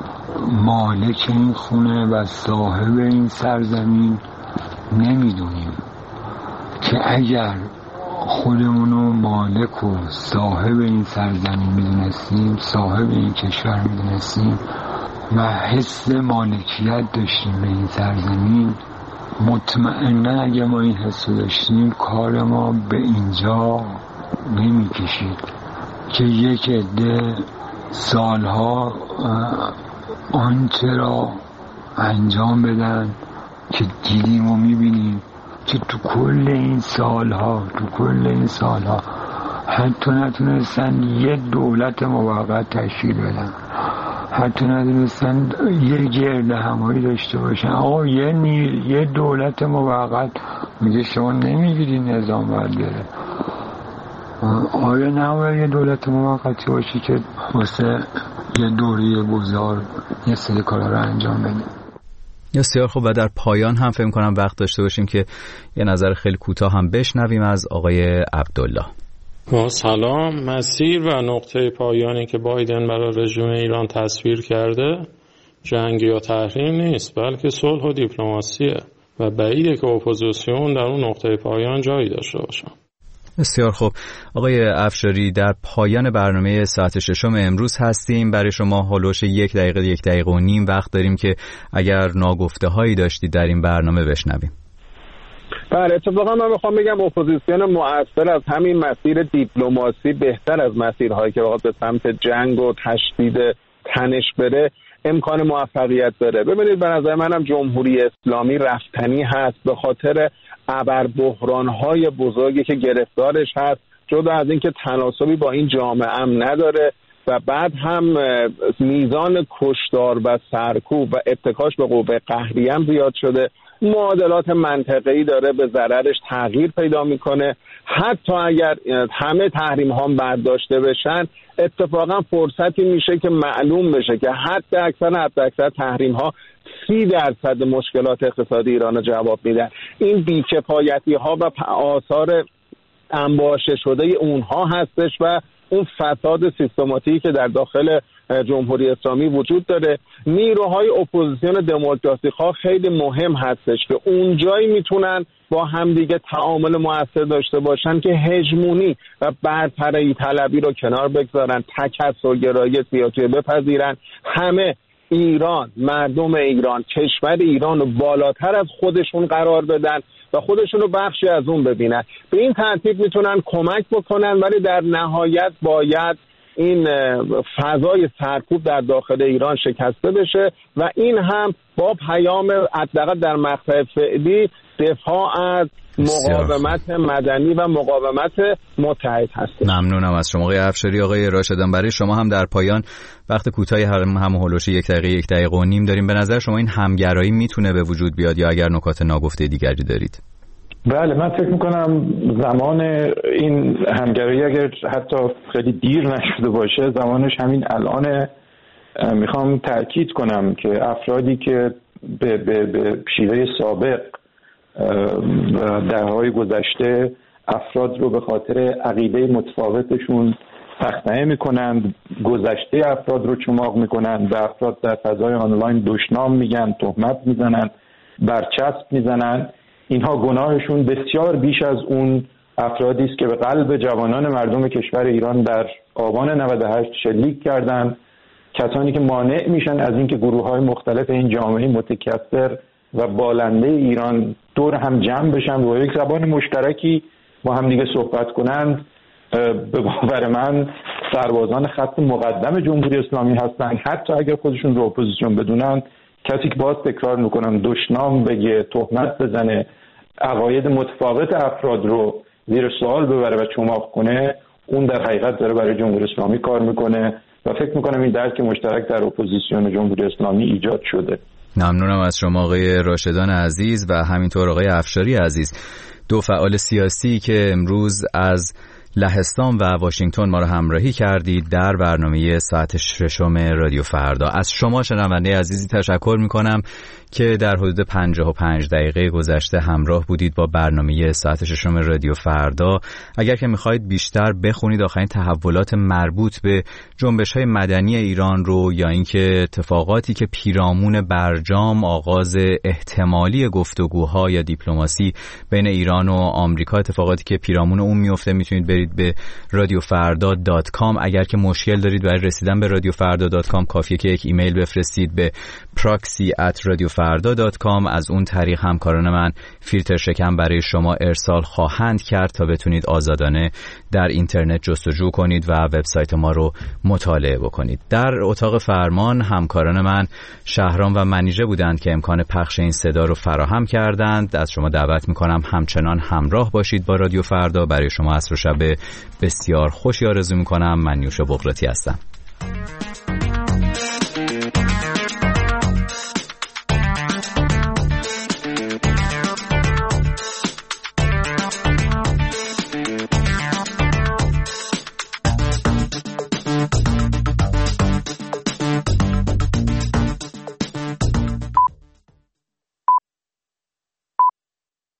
مالک این خونه و صاحب این سرزمین نمیدونیم که اگر خودمونو مالک و صاحب این سرزمین میدونستیم، صاحب این کشور میدونستیم و حس مالکیت داشتیم به این سرزمین، مطمئنا اگه ما این حس داشتیم کار ما به اینجا نمیکشید که یک عده سالها آنچه را انجام بدن که دیدیم و میبینیم که تو کل این سالها تو کل این سالها حتی نتونستن یه دولت موقت تشکیل بدن، حتی نتونستن یه گرد همایی داشته باشن. آقا یه نیر یه دولت موقت میگه شما نمیگیدی نظام باید بره. آیا نباید یه دولت موقتی باشی که واسه یه دوره گذار یه سری کارا رو انجام بده؟ بسیار خوب. و در پایان هم فکر کنم وقت داشته باشیم که یه نظر خیلی کوتاه هم بشنویم از آقای عبدالله. با سلام. مسیر و نقطه پایانی که بایدن برای رژیم ایران تصویر کرده جنگ یا تحریم نیست، بلکه صلح و دیپلماسیه و بعیده که اپوزیسیون در اون نقطه پایان جایی داشته باشه. بسیار خوب. آقای افشاری، در پایان برنامه ساعت ششم امروز هستیم. برای شما هولوش یک دقیقه یک دقیقه و نیم وقت داریم که اگر ناگفته هایی داشتید در این برنامه بشنویم. بله، اتفاقا من میخوام بگم اپوزیسیون مؤثر از همین مسیر دیپلماسی بهتر از مسیرهایی که واقعا به سمت جنگ و تشدید تنش بره امکان موفقیت داره. ببینید به نظر منم جمهوری اسلامی رفتنی هست به خاطر ابر بحران‌های بزرگی که گرفتارش هست، جدا از اینکه تناسبی با این جامعه هم نداره و بعد هم میزان کشتار و سرکوب و اتکاش به قوه قهریه هم زیاد شده. معادلات منطقه‌ای داره به ضررش تغییر پیدا میکنه. حتی اگر همه تحریم ها برداشته بشن اتفاقا فرصتی میشه که معلوم بشه که حد اکثر حد اکثر تحریم ها سی درصد مشکلات اقتصادی ایران رو جواب میدن. این بی‌کفایتی ها و آثار انباشته شده اونها هستش و اون فساد سیستماتیکی که در داخل جمهوری اسلامی وجود داره. نیروهای اپوزیسیون دموکراسی خواه خیلی مهم هستش که اونجایی میتونن با همدیگه تعامل مؤثر داشته باشن که هژمونی و برتری طلبی رو کنار بگذارن، تکثرگرایی سیاسی رو بپذیرن، همه ایران، مردم ایران، کشور ایران رو بالاتر از خودشون قرار بدن و خودشون رو بخشی از اون ببینن. به این ترتیب میتونن کمک بکنن، ولی در نهایت باید این فضای سرکوب در داخل ایران شکسته بشه و این هم با پیام حداقل در مقطع فعلی دفاع از مقاومت مدنی و مقاومت متحد هست. ممنونم از شما آقای افشاری. آقای راشدان، برای شما هم در پایان وقت کوتاهی هم هم هولوش یک دقیقه یک دقیقه و نیم داریم. به نظر شما این همگرایی میتونه به وجود بیاد یا اگر نکات ناگفته دیگری دارید؟ بله، من فکر میکنم زمان این همگرایی اگر حتی خیلی دیر نشده باشه زمانش همین الان. میخوام تأکید کنم که افرادی که به, به, به شیوه سابق دههای گذشته افراد رو به خاطر عقیده متفاوتشون تخطئه میکنند، گذشته افراد رو چماق میکنند، به افراد در فضای آنلاین دشنام میگن، تهمت میزنن، برچسب میزنن، اینها گناهشون بسیار بیش از اون افرادی است که به قلب جوانان مردم کشور ایران در آبان نود و هشت شلیک کردند. کسانی که مانع میشن از اینکه گروه‌های مختلف این جامعه متکثر و بالنده ایران دور هم جمع بشن و یک زبان مشترکی با هم دیگه صحبت کنند، به باور من سربازان خط مقدم جمهوری اسلامی هستند. حتی اگر خودشون رو اپوزیسیون بدونن، کسی که باز تکرار میکنم دشنام بگه، تهمت بزنه، عقاید متفاوت افراد رو زیر سوال ببره و چماق کنه، اون در حقیقت داره برای جمهوری اسلامی کار میکنه و فکر میکنم این درک مشترک در اپوزیسیون جمهوری اسلامی ایجاد شده. ممنونم از شما آقای راشدان عزیز و همینطور آقای افشاری عزیز، دو فعال سیاسی که امروز از لهستان و واشنگتن ما رو همراهی کردید در برنامه ساعت ششم رادیو فردا. از شما شنونده عزیزی تشکر میکنم که در حدود پنجاه و پنج دقیقه گذشته همراه بودید با برنامه ساعت ششم رادیو فردا. اگر که میخواهید بیشتر بخونید آخرین تحولات مربوط به جنبش‌های مدنی ایران رو، یا اینکه اتفاقاتی که پیرامون برجام آغاز احتمالی گفتگوها یا دیپلماسی بین ایران و آمریکا، اتفاقاتی که پیرامون اون میفته، میتونید برید به رادیو فردا دات کام. اگر که مشکل دارید برای رسیدن به رادیو فردا دات کام کافیه که یک ایمیل بفرستید به پراکسی ات رادیو فردا دات کام. از اون طریق همکاران من فیلتر شکن برای شما ارسال خواهند کرد تا بتونید آزادانه در اینترنت جستجو کنید و وبسایت ما رو مطالعه بکنید. در اتاق فرمان همکاران من شهرام و منیژه بودند که امکان پخش این صدا رو فراهم کردند. از شما دعوت میکنم همچنان همراه باشید با رادیو فردا. برای شما عصر و شب بسیار خوشی آرزو میکنم. من نیوش بغراتی هستم.